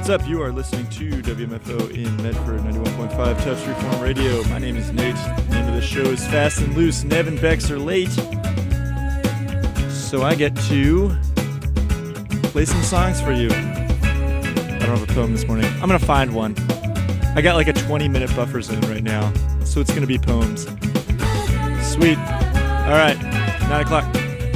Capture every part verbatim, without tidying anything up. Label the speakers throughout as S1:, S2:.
S1: What's up? You are listening to W M F O in Medford, ninety-one point five Touch Reform Radio. My name is Nate. The name of the show is Fast and Loose. Nev and Bex are late, so I get to play some songs for you. I don't have a poem this morning. I'm going to find one. I got like a twenty minute buffer zone right now, so it's going to be poems. Sweet. All right, nine o'clock.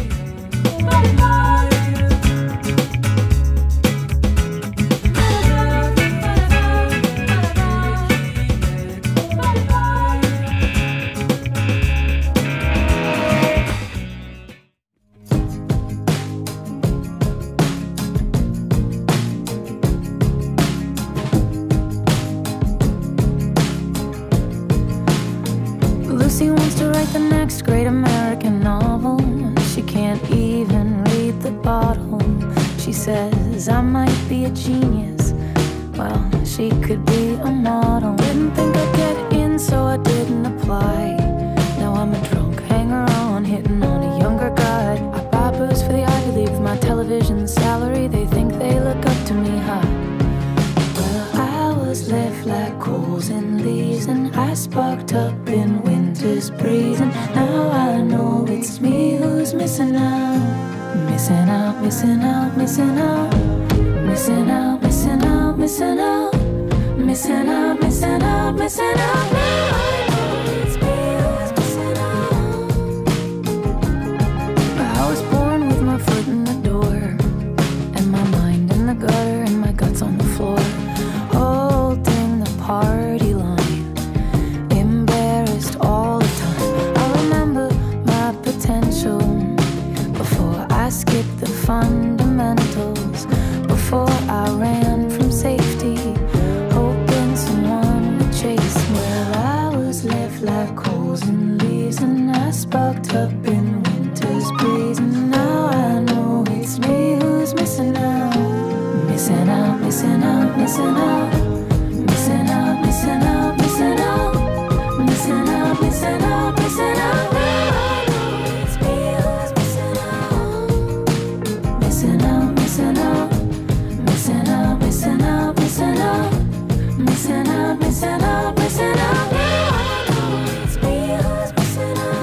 S2: Lucy wants to write the next great American novel. She can't even read the bottle. She says I might be a genius. Well, she could be a model. Didn't think I'd get in, so I didn't apply. Now I'm a drunk hanger-on, hitting on a younger guy. I buy booze for the Ivy League with my television salary. They think they look up to me high. Well, I was left like coals and leaves, and I sparked up in winter's breeze. And now I know it's me who's missing out. Missing out, missing out, missing out. Missing out, missing out, missing out. Missing out, missing out, missing out. Now I know it's me who's missing out. I was born with my foot in the door, and my mind in the gutter, and my guts on the floor, holding the party line, embarrassed all the time. I remember my potential before I skipped the fundamentals, before I ran from safety, hoping someone would chase me. Well, I was left like coals and leaves, and I sparked up in winter's breeze. And now I know it's me who's missing out. Missing out, missing out, missing out. Missing out, missing out, missing out. Missing out, missing out, missing out. Now I know it's me who's missing out. Missing out, missing out. Missing out, missing out, missing out. Missing out, missing out, missing out. Now I know it's me who's missing out.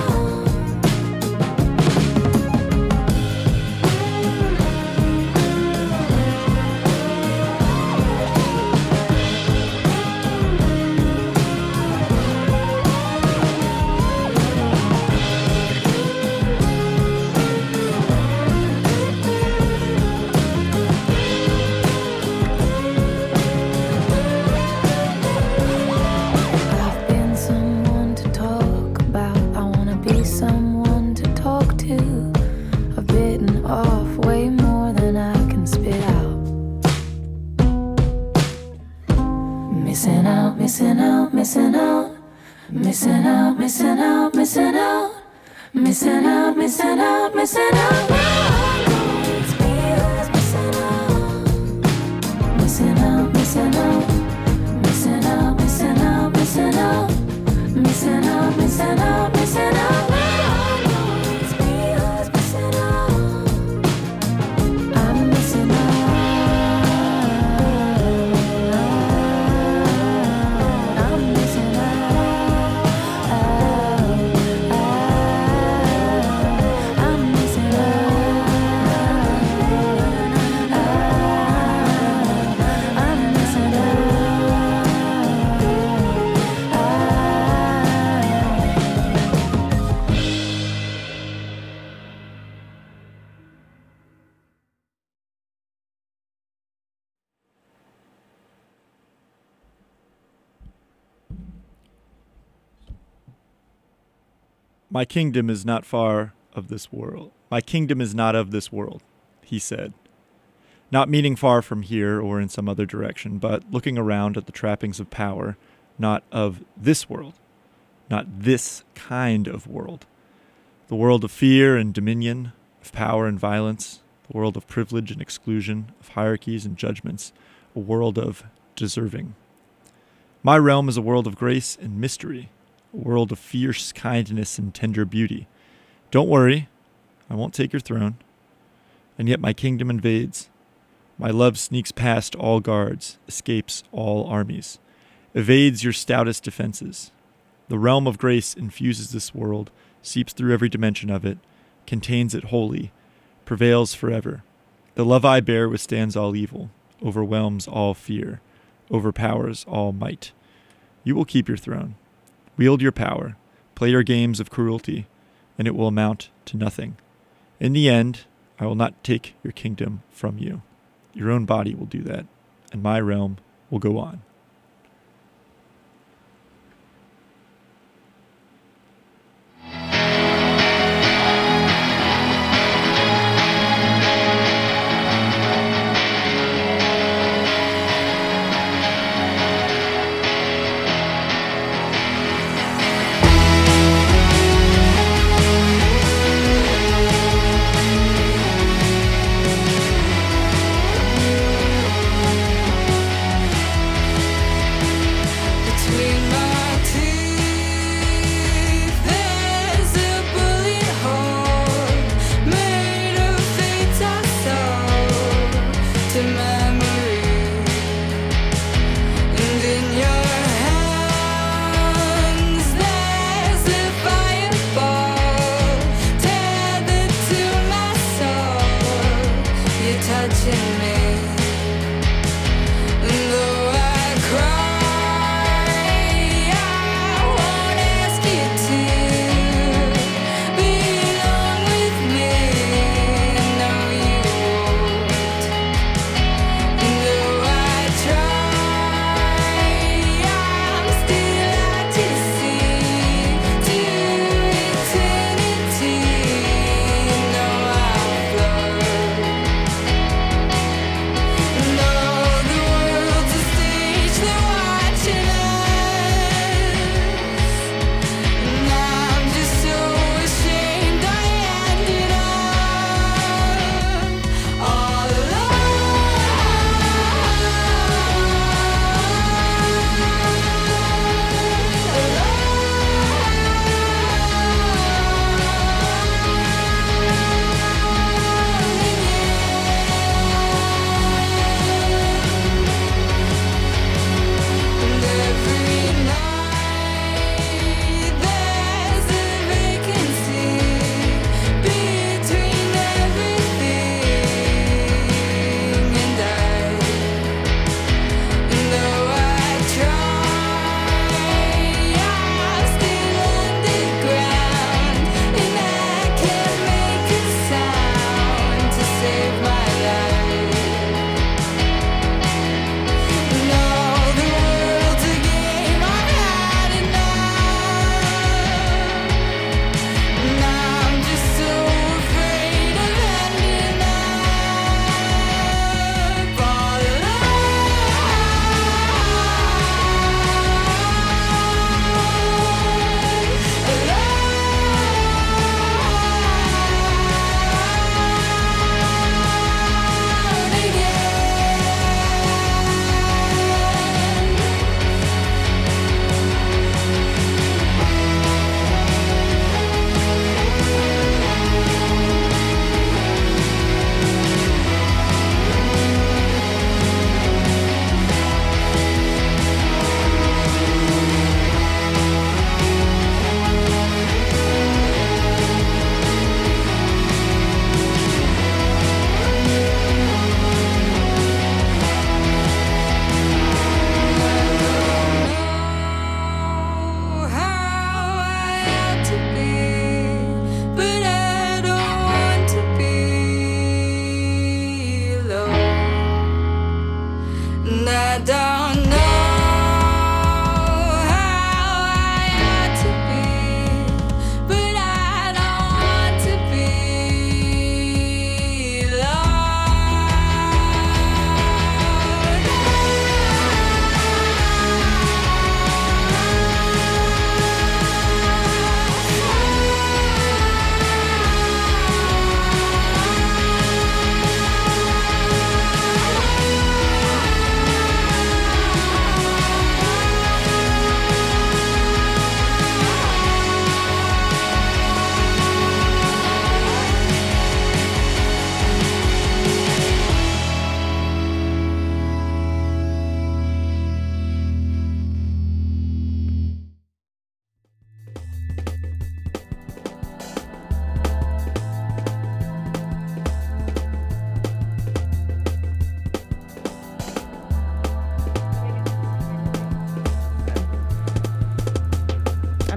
S2: I've been someone to talk about. I wanna be someone to talk to. I've bitten off way more than I can spit out. Missing out, missing out, missing out. Missing out, missing out, missing out. Missing out, missing out, missing out. Now I know it's me who's missing out. Missing out, missing out. Missing out, missing out, missing out. Missing out, missing out, missing out. Now I know it's me who's missing out. I'm missing out. I'm missing out. I'm missing out. I'm missing out.
S1: My kingdom is not far of this world. My kingdom is not of this world, he said. Not meaning far from here or in some other direction, but looking around at the trappings of power, not of this world, not this kind of world. The world of fear and dominion, of power and violence, the world of privilege and exclusion, of hierarchies and judgments, a world of deserving. My realm is a world of grace and mystery, a world of fierce kindness and tender beauty. Don't worry, I won't take your throne. And yet my kingdom invades, My love sneaks past all guards, escapes all armies, evades your stoutest defenses. The realm of grace infuses this world, seeps through every dimension of it, contains it wholly, prevails forever. The love I bear withstands all evil, overwhelms all fear, overpowers all might. You will keep your throne, wield your power, play your games of cruelty, and it will amount to nothing. In the end, I will not take your kingdom from you. Your own body will do that, and my realm will go on.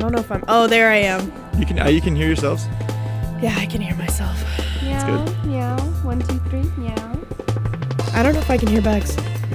S3: don't know if I'm. Oh, there I am.
S1: You can uh, you can hear yourselves.
S3: Yeah, I can hear myself.
S4: Meow,
S1: good.
S4: meow. One, two, three, meow.
S3: I don't know if I can hear Bex.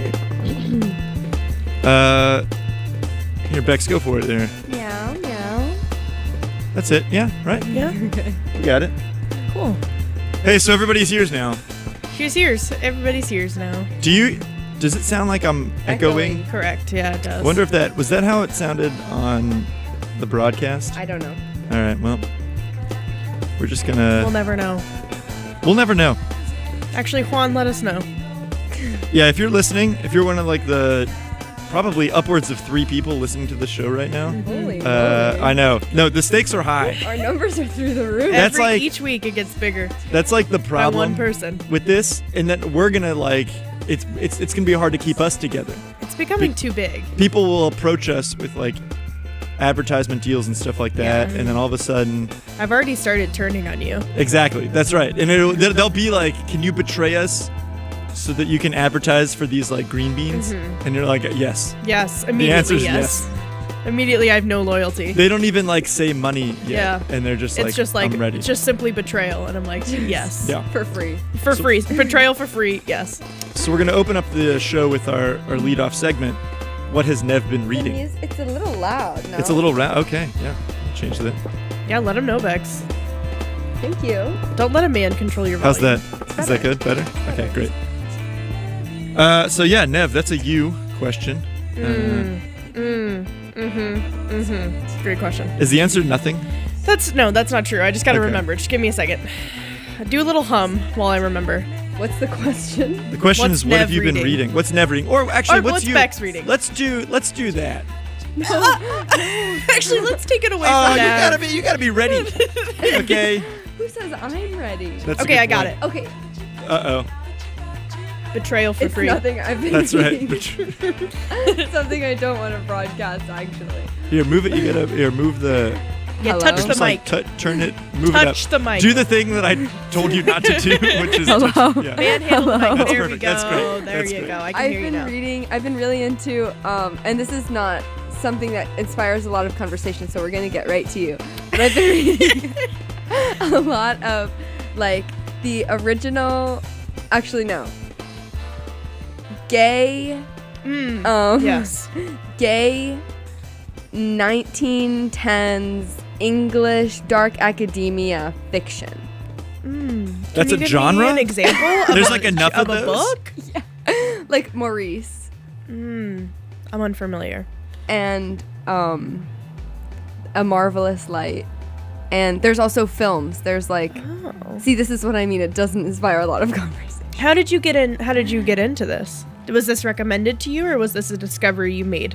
S1: Uh, here, Bex, go for it. There.
S4: Meow, meow.
S1: That's it. Yeah. Right.
S3: Yeah.
S1: We got it.
S3: Cool.
S1: Hey, so everybody's here now.
S3: Here's here's. Everybody's here's now.
S1: Do you? Does it sound like I'm echoing?
S4: Echoing.
S3: Correct. Yeah, it does.
S1: I wonder if that was that how it sounded on the broadcast.
S4: I don't know.
S1: All right. Well, we're just gonna.
S3: We'll never know.
S1: We'll never know.
S3: Actually, Juan, let us know.
S1: Yeah, if you're listening, if you're one of like the probably upwards of three people listening to the show right now,
S4: Holy
S1: uh,
S4: moly.
S1: I know. No, the stakes are high.
S4: Our numbers are through the roof.
S1: That's
S3: Every,
S1: like-
S3: each week it gets bigger
S1: That's like the
S3: by
S1: problem
S3: one person.
S1: with this, and that we're gonna like it's it's it's gonna be hard to keep us together.
S3: It's becoming
S1: Be-
S3: too big.
S1: People will approach us with like advertisement deals and stuff like that,
S3: Yeah.
S1: and then all of a sudden,
S3: I've already started turning on you.
S1: exactly, that's right, and it'll, they'll they'll be like, "Can you betray us so that you can advertise for these like green beans?"
S3: Mhm.
S1: And you're like, "Yes."
S3: Yes,
S1: The
S3: immediately.
S1: answer is
S3: yes. Immediately, I have no loyalty.
S1: They don't even like say money yet,
S3: Yeah.
S1: and they're just
S3: it's
S1: like,
S3: just like
S1: "I'm ready."
S3: it's just simply betrayal, and I'm like, yes,
S1: Yeah.
S4: For free.
S3: for free, betrayal for free. Yes.
S1: So we're gonna open up the show with our our lead off segment. What has Nev been
S4: The
S1: reading?
S4: mus- It's a little loud. No?
S1: It's a little ra- okay. Yeah, change that.
S3: Yeah, let him know, Bex.
S4: Thank you.
S3: Don't let a man control your
S1: How's
S3: volume.
S1: that? Is that good? Better? Okay, great. Uh, so yeah, Nev, that's a you question. Uh,
S3: Mm, mm, mm-hmm, mm-hmm. Great question.
S1: is the answer nothing?
S3: That's no, that's not true. I just gotta
S1: Okay.
S3: remember. Just give me a second. Do a little hum while I remember.
S4: What's the question?
S1: The question
S3: What's
S1: is, what have
S3: Nev
S1: you been
S3: reading?
S1: reading? What's Nev reading? Or actually,
S3: Or
S1: what's,
S3: what's
S1: you?
S3: Bex reading?
S1: Let's do. Let's do that.
S3: Actually, let's take it away
S1: Oh,
S3: from
S1: you
S3: that.
S1: gotta be. You gotta be ready. Okay.
S4: Who says I'm ready?
S1: That's a
S3: Okay,
S1: good
S3: I got
S1: point.
S3: it.
S4: Okay,
S1: Uh oh.
S3: Betrayal for
S4: it's
S3: free.
S4: nothing I've been
S1: That's right.
S4: reading. It's something I don't want to broadcast, actually.
S1: Here, move it. You gotta. Here, move the.
S3: Yeah,
S4: Hello?
S3: touch the
S1: Just like
S3: mic.
S1: tu- turn it. Move
S3: Touch
S1: it up.
S3: the mic.
S1: Do the thing that I told you not to do, which is.
S4: Hello?
S1: Touch, yeah.
S3: Manhandle the mic.
S1: That's
S3: There we
S1: perfect.
S3: go.
S1: That's great.
S3: There
S1: That's
S3: you
S1: great.
S3: go. I can
S4: I've
S3: hear you
S4: been
S3: now.
S4: reading, I've been really into, um, and this is not something that inspires a lot of conversation, so we're going to get right to you. But I've been reading a lot of, like, the original, actually, no. Gay,
S3: Mm,
S4: um,
S3: yes.
S4: gay nineteen tens English dark academia fiction.
S3: Mm. Can
S1: That's
S3: you
S1: a
S3: give
S1: genre?
S3: Me an example? Of
S1: There's
S3: a-
S1: like enough of
S3: a
S1: those?
S3: book.
S4: Like Maurice.
S3: Mm, I'm unfamiliar.
S4: And um, A Marvelous Light. And there's also films. There's like,
S3: Oh.
S4: see, this is what I mean. It doesn't inspire a lot of conversation.
S3: How did you get in? How did you get into this? Was this recommended to you, or was this a discovery you made?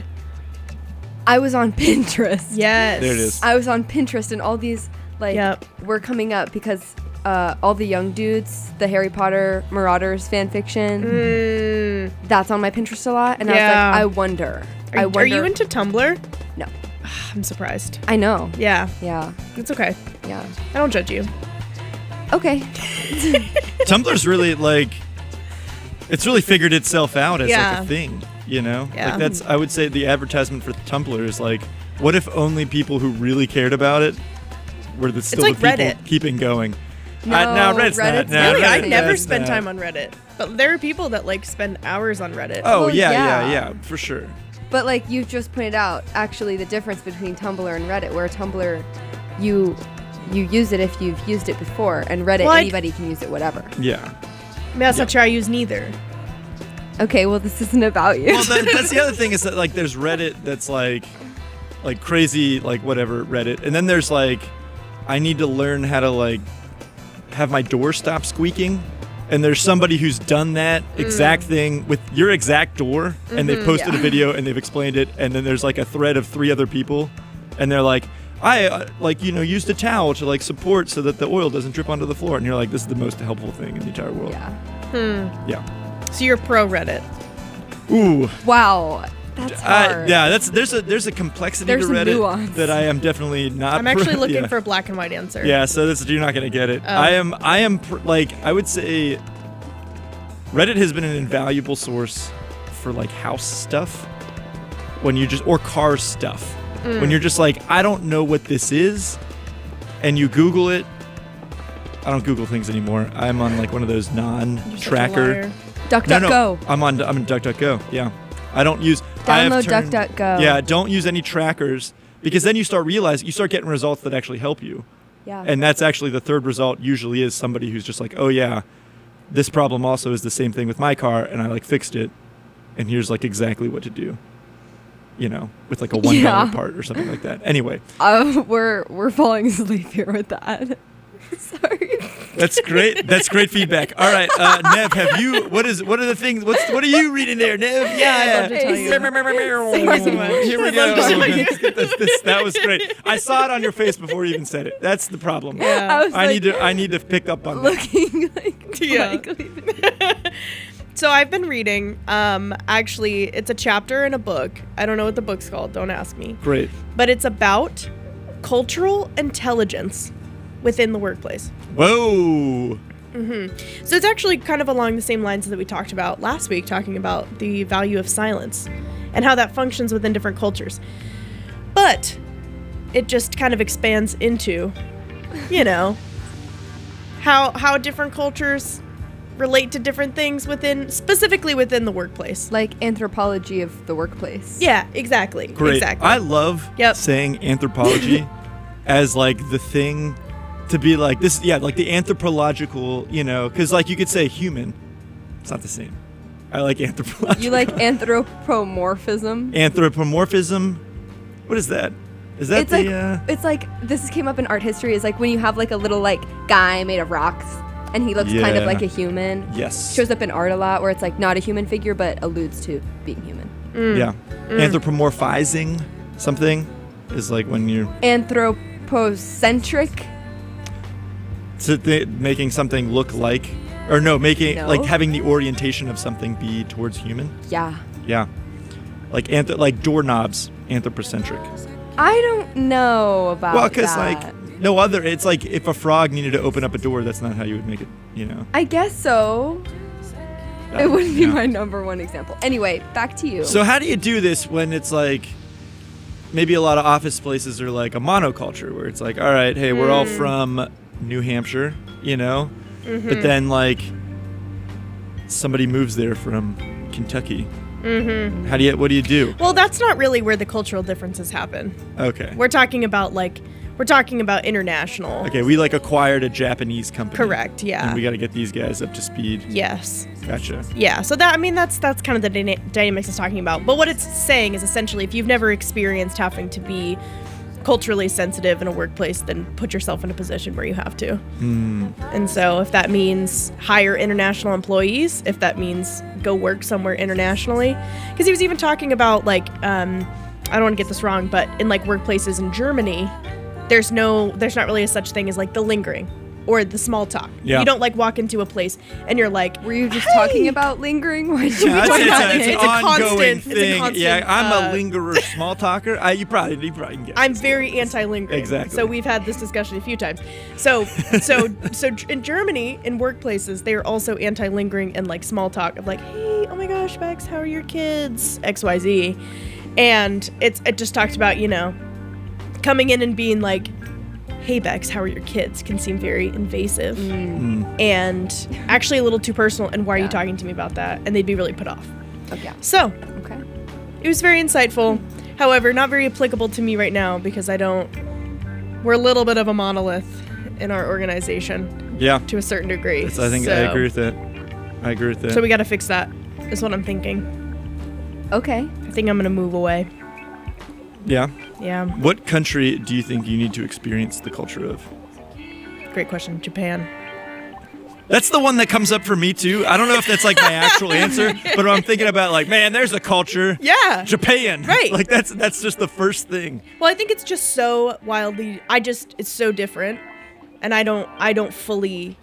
S4: I was on Pinterest.
S3: Yes.
S1: There it is.
S4: I was on Pinterest, and all these like
S3: Yep.
S4: were coming up because uh, all the young dudes, the Harry Potter Marauders fan fiction,
S3: Mm.
S4: that's on my Pinterest a lot. And
S3: Yeah.
S4: I was like, I wonder.
S3: Are,
S4: I
S3: are
S4: wonder.
S3: you into Tumblr?
S4: No.
S3: I'm surprised.
S4: I know.
S3: Yeah,
S4: Yeah.
S3: it's okay.
S4: Yeah.
S3: I don't judge you.
S4: Okay.
S1: Tumblr's really like. It's really figured itself out as
S3: Yeah.
S1: like a thing, you know?
S3: Yeah.
S1: Like that's I would say the advertisement for Tumblr is like, what if only people who really cared about it were the still
S3: like
S1: the people
S3: Reddit.
S1: keeping going.
S4: No,
S1: uh, no, Reddit's,
S4: Reddit's
S1: not. No,
S3: Really, I
S1: Reddit-
S3: never
S1: Reddit's
S3: spend
S1: not.
S3: time on Reddit, but there are people that like spend hours on Reddit.
S1: Oh
S4: Well,
S1: yeah, yeah,
S4: yeah.
S1: yeah, for sure.
S4: But like you just pointed out, actually the difference between Tumblr and Reddit, where Tumblr, you you use it if you've used it before, and Reddit
S3: Well, I-
S4: anybody can use it, whatever.
S1: Yeah.
S3: I mean, that's not true. I use neither.
S4: Okay, well this isn't about you.
S1: Well, that, that's the other thing is that like there's Reddit that's like, like crazy like whatever Reddit, and then there's like, I need to learn how to like, have my door stop squeaking, and there's somebody who's done that exact thing with your exact door, and they've posted a
S4: yeah.
S1: video and they've explained it, and then there's like a thread of three other people, and they're like, I uh, like you know used a towel to like support so that the oil doesn't drip onto the floor, and you're like, this is the most helpful thing in the entire world.
S4: yeah.
S3: Hmm.
S1: Yeah.
S3: So you're pro Reddit.
S1: Ooh.
S4: Wow, that's
S1: I,
S4: hard.
S1: yeah, that's there's a there's a complexity
S4: There's
S1: to
S4: some
S1: Reddit
S4: nuance.
S1: that I am definitely not.
S3: I'm actually
S1: pro-
S3: looking
S1: yeah.
S3: for a black and white answer.
S1: Yeah, so this you're not gonna get it.
S3: Oh.
S1: I am I am pr- like I would say, Reddit has been an invaluable source for like house stuff, when you just or car stuff. When you're just like, I don't know what this is, and you Google it. I don't Google things anymore. I'm on like one of those
S3: You're such a
S1: non-tracker.
S3: liar.
S4: Duck,
S1: No,
S4: duck,
S1: no,
S4: go.
S1: I'm on. I'm in DuckDuckGo. Yeah, I don't use. I have
S4: Download
S1: turned-
S4: DuckDuckGo.
S1: Yeah, don't use any trackers because then you start realizing you start getting results that actually help you,
S4: Yeah.
S1: and that's actually the third result. Usually is somebody who's just like, oh yeah, this problem also is the same thing with my car, and I like fixed it, and here's like exactly what to do. You know, with like a one dollar
S4: Yeah.
S1: part or something like that. Anyway,
S4: Uh, we're we're falling asleep here with that. Sorry.
S1: that's great. That's great feedback. All right, uh, Nev, have you? What is? What are the things? What's? What are you reading there, Nev? Yeah,
S3: I'd love to tell you.
S1: Thank
S3: you so much.
S1: Here we
S3: I'd
S1: go.
S3: love to tell you.
S1: This- this- that was great. I saw it on your face before you even said it. That's the problem.
S3: Yeah.
S4: I was
S1: I
S4: like,
S1: need to. I need to pick up on that.
S4: looking like
S3: Yeah.
S4: blankly.
S3: So I've been reading. Um, actually, it's a chapter in a book. I don't know what the book's called. Don't ask me.
S1: Great.
S3: But it's about cultural intelligence within the workplace.
S1: Whoa.
S3: So it's actually kind of along the same lines that we talked about last week, talking about the value of silence and how that functions within different cultures. But it just kind of expands into, you know, how how different cultures relate to different things within, specifically within the workplace.
S4: Like anthropology of the workplace.
S3: Yeah, exactly.
S1: Great.
S3: Exactly.
S1: I love
S3: Yep.
S1: saying anthropology as like the thing to be like this. Yeah, like the anthropological. You know, because like you could say human. It's not the same. I like anthropological.
S4: You like anthropomorphism?
S1: anthropomorphism. What is that? Is that
S4: It's
S1: the?
S4: like
S1: uh,
S4: it's like this came up in art history. Is like when you have like a little like guy made of rocks, and he looks kind of
S1: Yeah.
S4: like a human.
S1: yes.
S4: Shows up in art a lot, where it's like not a human figure, but alludes to being human.
S1: Yeah. Anthropomorphizing something is like when you're
S4: Anthropocentric.
S1: to th- making something look like, or no, making
S4: No.
S1: like having the orientation of something be towards human.
S4: Yeah.
S1: Yeah. Like anth- like doorknobs, anthropocentric.
S4: I don't know about
S1: Well, because
S4: that.
S1: like no other. It's like if a frog needed to open up a door, that's not how you would make it. You know.
S4: I guess so.
S1: That-
S4: It wouldn't be
S1: yeah.
S4: my number one example. Anyway, back to you.
S1: So how do you do this when it's like maybe a lot of office places are like a monoculture where it's like, all right, hey, we're all from New Hampshire, you know, but then like somebody moves there from Kentucky. Mm-hmm. How do you? What do you do?
S3: well, that's not really where the cultural differences happen.
S1: Okay.
S3: We're talking about like, we're talking about international.
S1: Okay, we like acquired a Japanese company.
S3: Correct. Yeah.
S1: And we got to get these guys up to speed.
S3: yes.
S1: Gotcha.
S3: Yeah, so that I mean that's that's kind of the dyna- dynamics it's talking about. But what it's saying is essentially if you've never experienced having to be culturally sensitive in a workplace, then put yourself in a position where you have to.
S1: Mm.
S3: And so if that means hire international employees, if that means go work somewhere internationally, because he was even talking about like um, I don't want to get this wrong, but in like workplaces in Germany, there's no there's not really a such thing as like the lingering or the small talk.
S1: Yeah.
S3: You don't like walk into a place and you're like,
S4: Were you just
S3: "Hey!"
S4: talking about lingering? Why did you
S1: Yeah,
S4: be
S1: it's,
S4: talking
S1: it's,
S4: about
S1: a, it's an
S3: It's a
S1: ongoing
S3: constant- it's a
S1: thing.
S3: constant,
S1: yeah, I'm
S3: uh,
S1: a lingerer, small talker. I, you probably, you probably can get.
S3: I'm
S1: this.
S3: very anti-lingering.
S1: Exactly.
S3: So we've had this discussion a few times. So, so, so in Germany, in workplaces, they are also anti-lingering and like small talk of like, hey, oh my gosh, Bex, how are your kids? X, Y, Z, and it's it just talks about you know, coming in and being like, hey, Bex, how are your kids? Can seem very invasive
S1: Mm.
S3: and actually a little too personal. And why are you
S4: Yeah.
S3: talking to me about that? And they'd be really put off.
S4: Okay.
S3: So
S4: Okay.
S3: it was very insightful. However, not very applicable to me right now because I don't. We're a little bit of a monolith in our organization
S1: Yeah.
S3: to a certain degree.
S1: That's, I think I
S3: So-
S1: agree with that. I agree with that.
S3: So we got to fix that. Is what I'm thinking.
S4: Okay.
S3: I think I'm gonna move away.
S1: yeah.
S3: Yeah,
S1: What country do you think you need to experience the culture of?
S3: great question. Japan.
S1: That's the one that comes up for me too. I don't know if that's like my actual answer, but I'm thinking about like, man, there's a culture.
S3: Yeah.
S1: Japan.
S3: Right.
S1: Like that's that's just the first thing.
S3: Well, I think it's just so wildly. I just it's so different, and I don't I don't fully.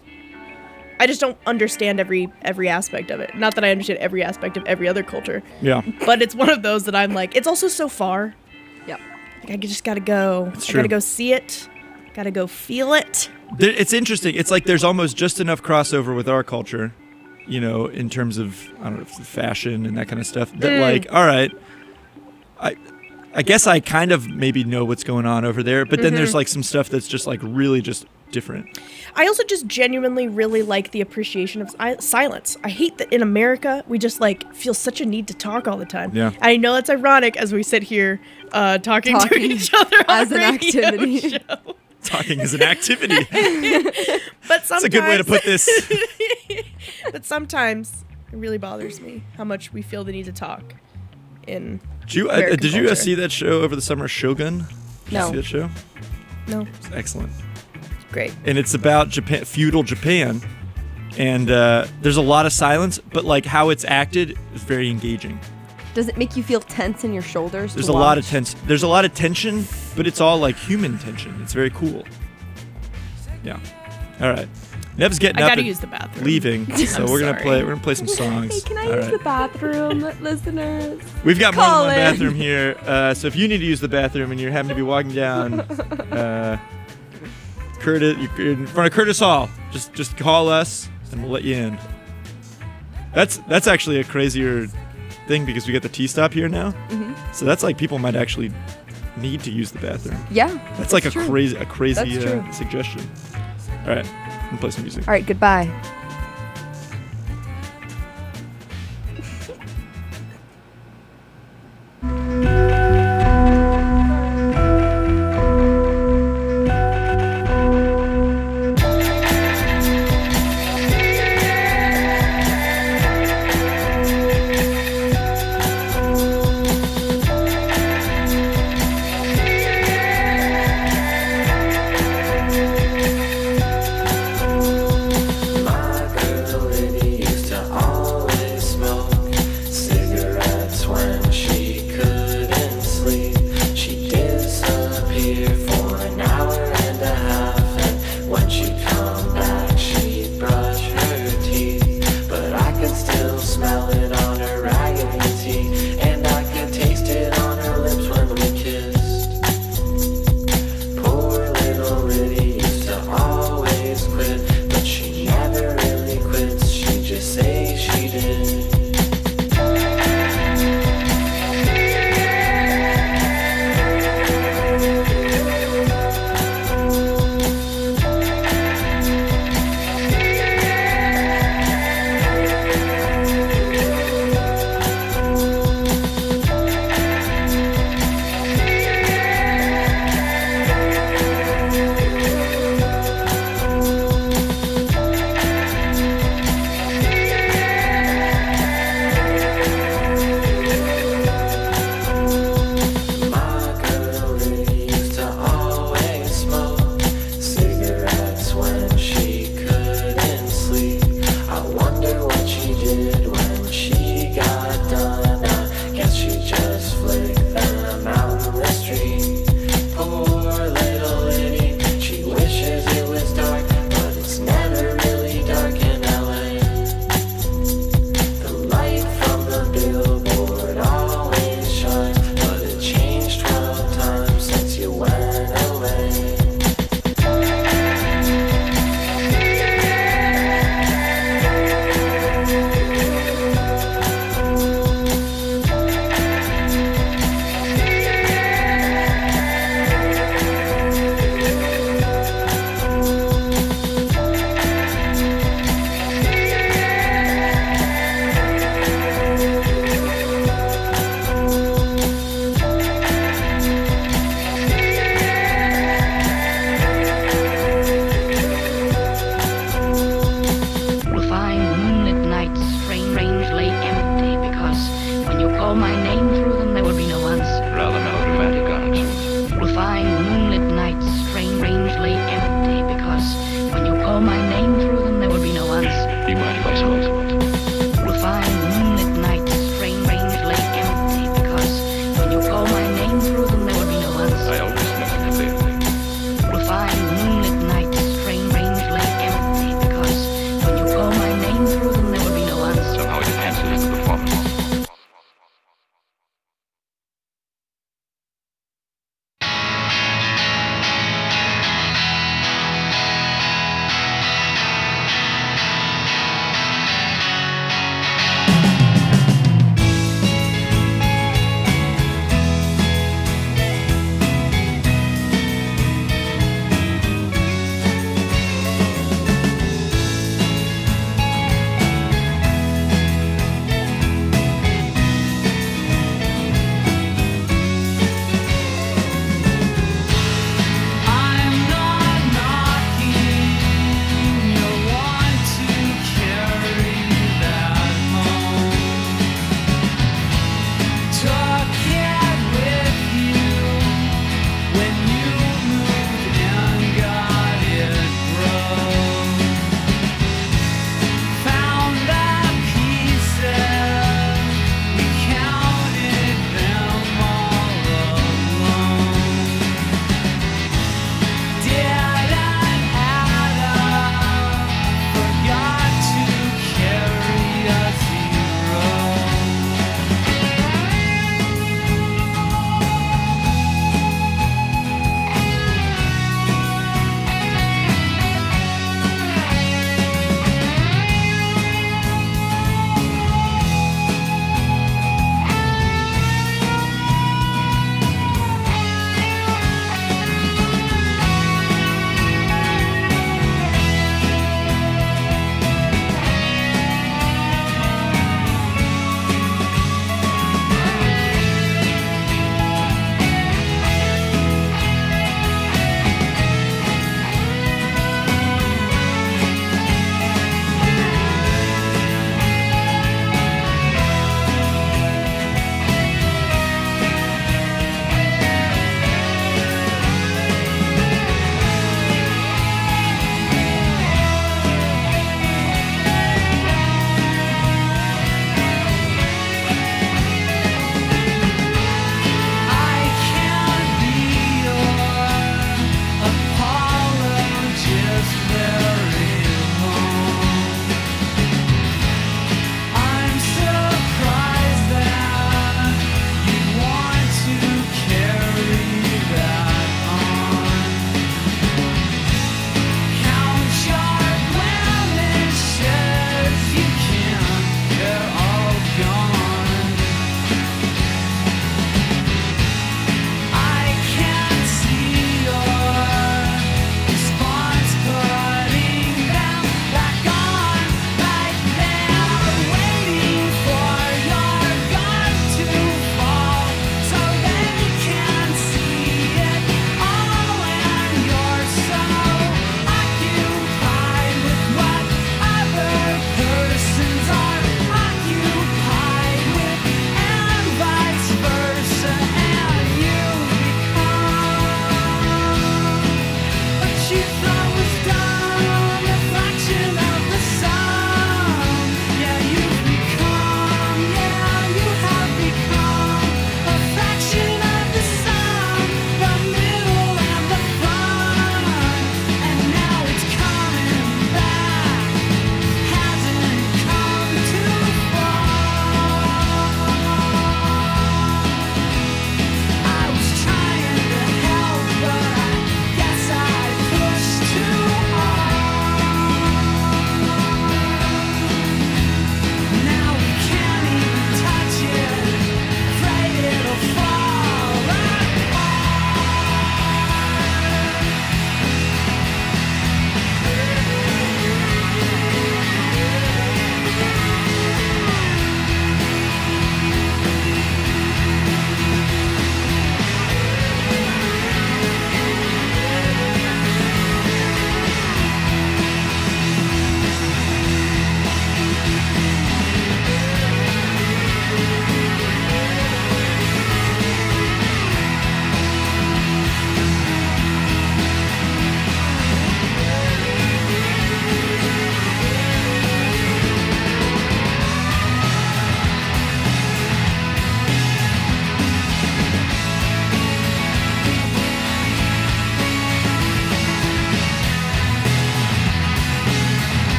S3: I just don't understand every every aspect of it. Not that I understand every aspect of every other culture,
S1: Yeah.
S3: but it's one of those that I'm like. It's also so far.
S4: Yep.
S3: Like I just gotta go.
S1: It's
S3: I
S1: true.
S3: gotta go see it. Gotta go feel it.
S1: There, it's interesting. It's like there's almost just enough crossover with our culture, you know, in terms of I don't know, fashion and that kind of stuff. That
S3: Mm.
S1: like, all right, I I guess I kind of maybe know what's going on over there, but then
S3: Mm-hmm.
S1: there's like some stuff that's just like really just different.
S3: I also just genuinely really like the appreciation of si- silence. I hate that in America we just like feel such a need to talk all the time.
S1: Yeah.
S3: I know it's ironic as we sit here uh, talking, to
S4: Talking
S3: each other on
S4: as
S3: a
S4: an
S3: radio
S4: activity.
S3: show.
S1: Talking is an activity.
S3: But sometimes
S1: That's a good way to put this.
S3: But sometimes it really bothers me how much we feel the need to talk. In
S1: Did you, uh,
S3: American
S1: did you uh,
S3: culture.
S1: see that show over the summer, Shogun? Did
S3: No.
S1: you see that show?
S3: no,
S1: It's excellent.
S3: great.
S1: And it's about Japan, feudal Japan, and uh, there's a lot of silence, but like how it's acted is very engaging.
S4: Does it make you feel tense in your shoulders?
S1: There's
S4: to
S1: a lot of
S4: watch?
S1: tense. There's a lot of tension, but it's all like human tension. It's very cool. Yeah. All right. Nev's getting
S3: I
S1: up
S3: gotta
S1: and
S3: use the bathroom.
S1: leaving, so
S3: I'm
S1: we're gonna
S3: sorry.
S1: play. We're gonna play some
S4: Hey,
S1: songs.
S4: can I
S1: All
S4: use
S1: right.
S4: the bathroom, listeners?
S1: We've got more than
S4: Call
S1: one
S4: in.
S1: bathroom here, uh, so if you need to use the bathroom and you're having to be walking down, uh, Curtis, you're in front of Curtis Hall, just just call us and we'll let you in. That's that's actually a crazier thing because we got the T stop here now,
S4: Mhm.
S1: so that's like people might actually need to use the bathroom.
S4: Yeah.
S1: That's like a
S4: true.
S1: crazy a crazy
S4: That's
S1: uh,
S4: true.
S1: suggestion. All right, I'm gonna play some music.
S4: All right, goodbye.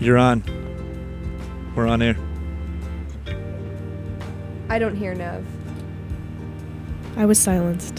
S1: You're on. We're on air.
S4: I don't hear Nev.
S3: I was silenced.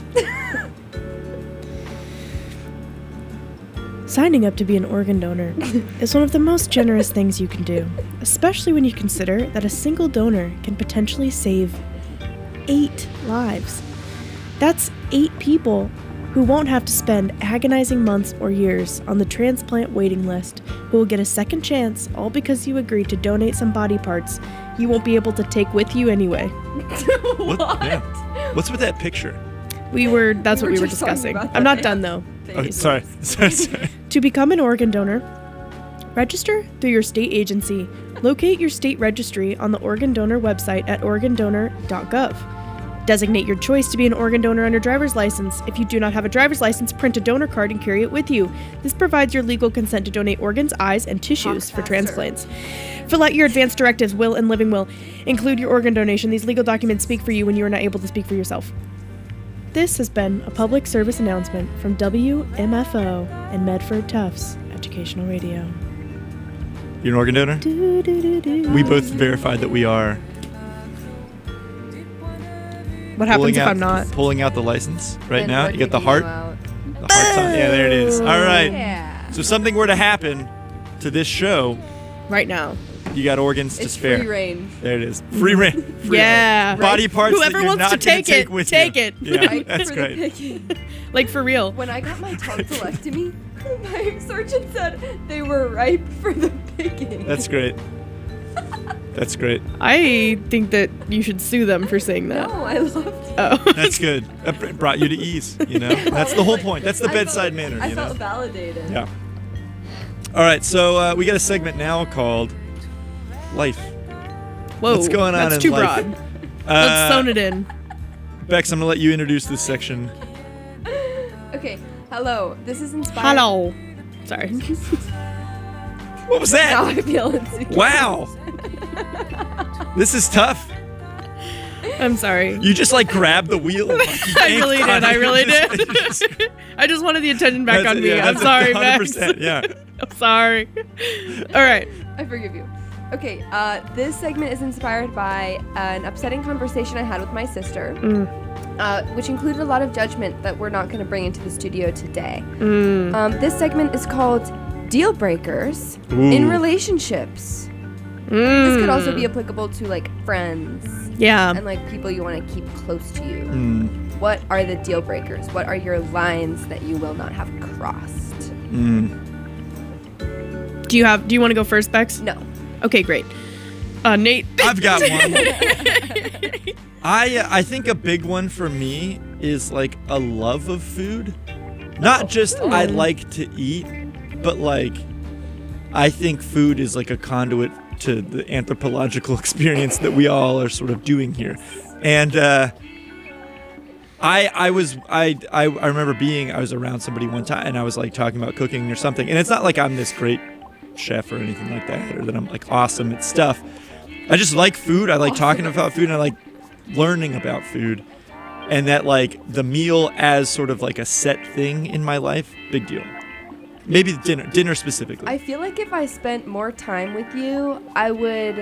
S3: Signing up to be an organ donor is one of the most generous things you can do, especially when you consider that a single donor can potentially save eight lives. That's eight people who won't have to spend agonizing months or years on the transplant waiting list, who will get a second chance all because you agreed to donate some body parts you won't be able to take with you anyway.
S1: What? Yeah. What's with that picture?
S3: We were, that's
S4: We
S3: what
S4: were
S3: we were
S4: just talking
S3: discussing.
S4: about
S3: I'm
S4: that.
S3: not done though.
S1: Oh, sorry. sorry, sorry.
S3: To become an organ donor, register through your state agency. Locate your state registry on the organ donor website at organ donor dot gov. Designate your choice to be an organ donor on your driver's license. If you do not have a driver's license, print a donor card and carry it with you. This provides your legal consent to donate organs, eyes, and tissues
S4: Talk
S3: for
S4: faster.
S3: transplants. Fill out your advance directives, will, and living will. Include your organ donation. These legal documents speak for you when you are not able to speak for yourself. This has been a public service announcement from W M F O and Medford Tufts Educational Radio.
S1: You're an organ donor?
S3: Do, do, do, do.
S1: We both verified that we are.
S3: What happens
S1: pulling
S3: if
S1: out,
S3: I'm not?
S1: Pulling out the license right
S4: And
S1: now.
S4: we're
S1: You get the
S4: kicking
S1: heart.
S4: you out.
S1: The heart's on. Yeah, there it is. All right.
S4: Yeah.
S1: So if something were to happen to this show,
S3: Right now.
S1: you got organs to
S4: It's
S1: spare.
S4: free range.
S1: There it is. Free reign. Free
S3: Yeah.
S1: reign. Body parts
S3: Whoever
S1: that you're
S3: wants
S1: not
S3: to
S1: gonna
S3: take
S1: take
S3: it,
S1: with
S3: take
S1: you.
S3: it.
S1: Yeah,
S4: Right
S1: that's
S4: for the
S1: great.
S4: picking.
S3: Like for real.
S4: When I got my tonsillectomy, my surgeon said they were ripe for the picking.
S1: That's great. That's great.
S3: I think that you should sue them for saying that.
S4: No, I loved it.
S3: Oh.
S1: That's good. That br- brought you to ease, you know? That's the whole point. That's the
S4: I
S1: bedside
S4: felt,
S1: manner,
S4: I
S1: you know?
S4: felt validated.
S1: Yeah. All right, so uh, we got a segment now called Life.
S3: Whoa.
S1: What's going on
S3: That's
S1: in
S3: too
S1: life?
S3: broad.
S1: Uh,
S3: Let's zone it in.
S1: Bex, I'm going to let you introduce this section.
S4: Okay, hello. This is inspired.
S3: Hello. Sorry.
S1: What was
S4: Now
S1: that?
S4: I feel insecure.
S1: Wow. This is tough.
S3: I'm sorry.
S1: You just like grabbed the wheel. And, like,
S3: I
S1: yanked
S3: really
S1: on
S3: did.
S1: it.
S3: I really
S1: You just-
S3: did.
S1: you just-
S3: I just wanted the attention back
S1: that's-
S3: on me.
S1: yeah,
S3: I'm
S1: that's
S3: sorry,
S1: one hundred
S3: Max.
S1: percent, yeah.
S3: I'm sorry. All right.
S4: I forgive you. Okay, uh, this segment is inspired by an upsetting conversation I had with my sister,
S3: Mm.
S4: uh, which included a lot of judgment that we're not going to bring into the studio today.
S3: Mm.
S4: Um, this segment is called Deal Breakers
S1: Ooh.
S4: in Relationships.
S3: Mm.
S4: This could also be applicable to like friends
S3: Yeah.
S4: and like people you want to keep close to you.
S1: Mm,
S4: What are the deal breakers? What are your lines that you will not have crossed?
S1: mm.
S3: Do you have? Do you want to go first, Bex?
S4: No.
S3: Okay, great. Uh, Nate.
S1: I've got one. I uh, I think a big one for me is like a love of food. Not just I like to eat, but like I think food is like a conduit to the anthropological experience that we all are sort of doing here. And uh I I was I, I I remember being I was around somebody one time and I was like talking about cooking or something, and it's not like I'm this great chef or anything like that, or that I'm like awesome at stuff. I just like food. I like talking about food, and I like learning about food. And that like the meal as sort of like a set thing in my life, big deal. Maybe the dinner, dinner specifically.
S4: I feel like if I spent more time with you, I would.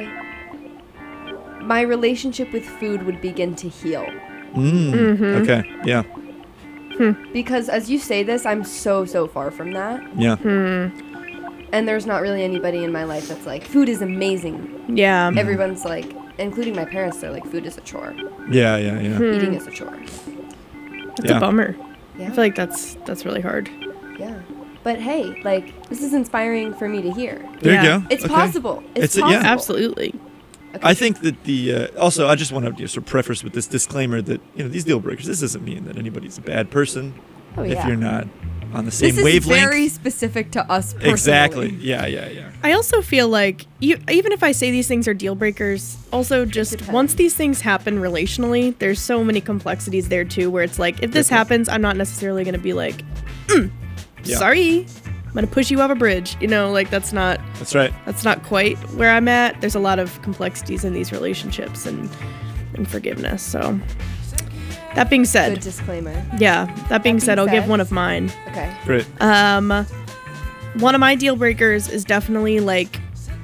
S4: My relationship with food would begin to heal.
S1: Mm, Okay. Yeah.
S4: Because as you say this, I'm so, so far from that.
S1: Yeah.
S4: And there's not really anybody in my life that's like, food is amazing.
S3: Yeah.
S4: Everyone's like, including my parents, they're like, food is a chore.
S1: Yeah. Yeah. Yeah.
S4: Eating is a chore.
S3: That's
S1: Yeah.
S3: a bummer.
S4: Yeah.
S3: I feel like that's that's really hard.
S4: Yeah. But hey, like, this is inspiring for me to hear.
S1: There
S3: Yeah.
S1: you go.
S4: It's
S1: Okay.
S4: possible. It's,
S1: It's a- yeah.
S4: possible.
S3: Absolutely.
S4: Okay.
S1: I think that the uh, also I just want to sort of preface with this disclaimer that you know these deal breakers. This doesn't mean that anybody's a bad person
S4: Oh,
S1: if
S4: yeah.
S1: you're not on the same
S4: This is
S1: wavelength.
S4: very specific to us personally.
S1: Exactly. Yeah. Yeah. Yeah.
S3: I also feel like you, even if I say these things are deal breakers, also just
S4: depends.
S3: once these things happen relationally, there's so many complexities there too. Where it's like, if this
S1: Definitely.
S3: happens, I'm not necessarily going to be like, mm,
S1: Yeah.
S3: sorry, I'm going to push you off a bridge. You know, like that's not
S1: That's right.
S3: that's not quite where I'm at. There's a lot of complexities in these relationships and and forgiveness. So that being
S4: Good
S3: said,
S4: disclaimer.
S3: yeah, that being
S4: being
S3: said, I'll give
S4: said-
S3: one of mine.
S4: Okay.
S1: Great.
S3: Um, one of my deal breakers is definitely like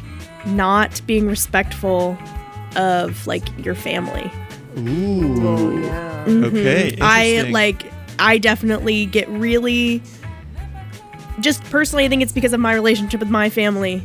S3: not being respectful of like your family.
S1: Ooh.
S4: Oh, yeah.
S1: Okay.
S3: I
S1: interesting.
S3: like I definitely get really just personally I think it's because of my relationship with my family.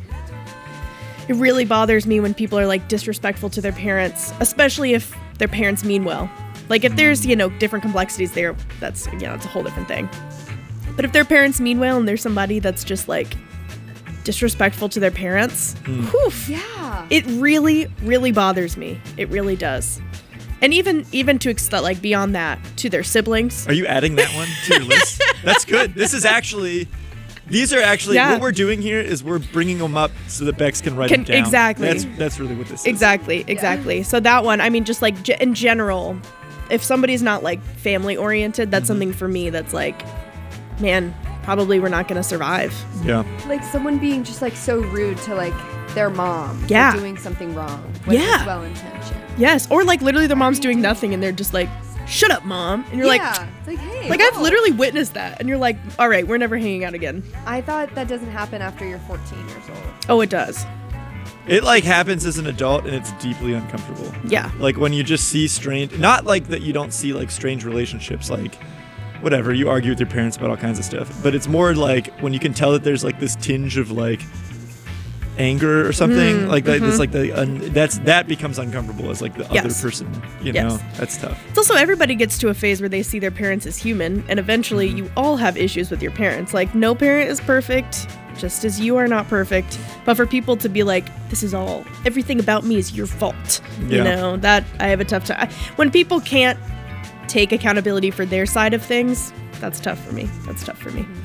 S3: It really bothers me when people are like disrespectful to their parents, especially if their parents mean well. Like if there's, you know, different complexities there, that's, you know, it's a whole different thing. But if their parents mean well and there's somebody that's just like disrespectful to their parents,
S1: Mm.
S3: whew,
S4: Yeah.
S3: it really, really bothers me. It really does. And even even to ex- like beyond that, to their siblings.
S1: Are you adding that one to your list? That's good. This is actually, these are actually,
S3: Yeah.
S1: what we're doing here is we're bringing them up so that Bex can write
S3: Can-
S1: them down.
S3: exactly.
S1: That's that's really what this is.
S3: Exactly, exactly. So that one, I mean, just like ge- in general, if somebody's not like family oriented, that's
S1: Mhm.
S3: something for me that's like, man, probably we're not going to survive.
S1: Yeah.
S4: Like someone being just like so rude to like their mom. for
S3: Yeah.
S4: doing something wrong. When
S3: Yeah.
S4: It's well intentioned.
S3: Yes, or like literally their mom's doing nothing and they're just like, shut up, mom. And you're like,
S4: yeah. It's like, hey.
S3: like I've
S4: whoa.
S3: literally witnessed that. And you're like, all right, we're never hanging out again.
S4: I thought that doesn't happen after you're fourteen years old.
S3: Oh, it does.
S1: It like happens as an adult and it's deeply uncomfortable.
S3: Yeah.
S1: Like when you just see strange, not like that you don't see like strange relationships, like whatever, you argue with your parents about all kinds of stuff, but it's more like when you can tell that there's like this tinge of like anger or something,
S3: Mm,
S1: like that,
S3: mhm.
S1: it's like the, un, that's, that becomes uncomfortable as like the
S3: Yes.
S1: other person, you
S3: Yes.
S1: know, that's tough.
S3: It's also everybody gets to a phase where they see their parents as human, and eventually
S1: Mhm.
S3: you all have issues with your parents. Like, no parent is perfect, just as you are not perfect. But for people to be like, this is all, everything about me is your fault, you
S1: Yeah.
S3: know, that I have a tough time. When people can't take accountability for their side of things, that's tough for me. That's tough for me.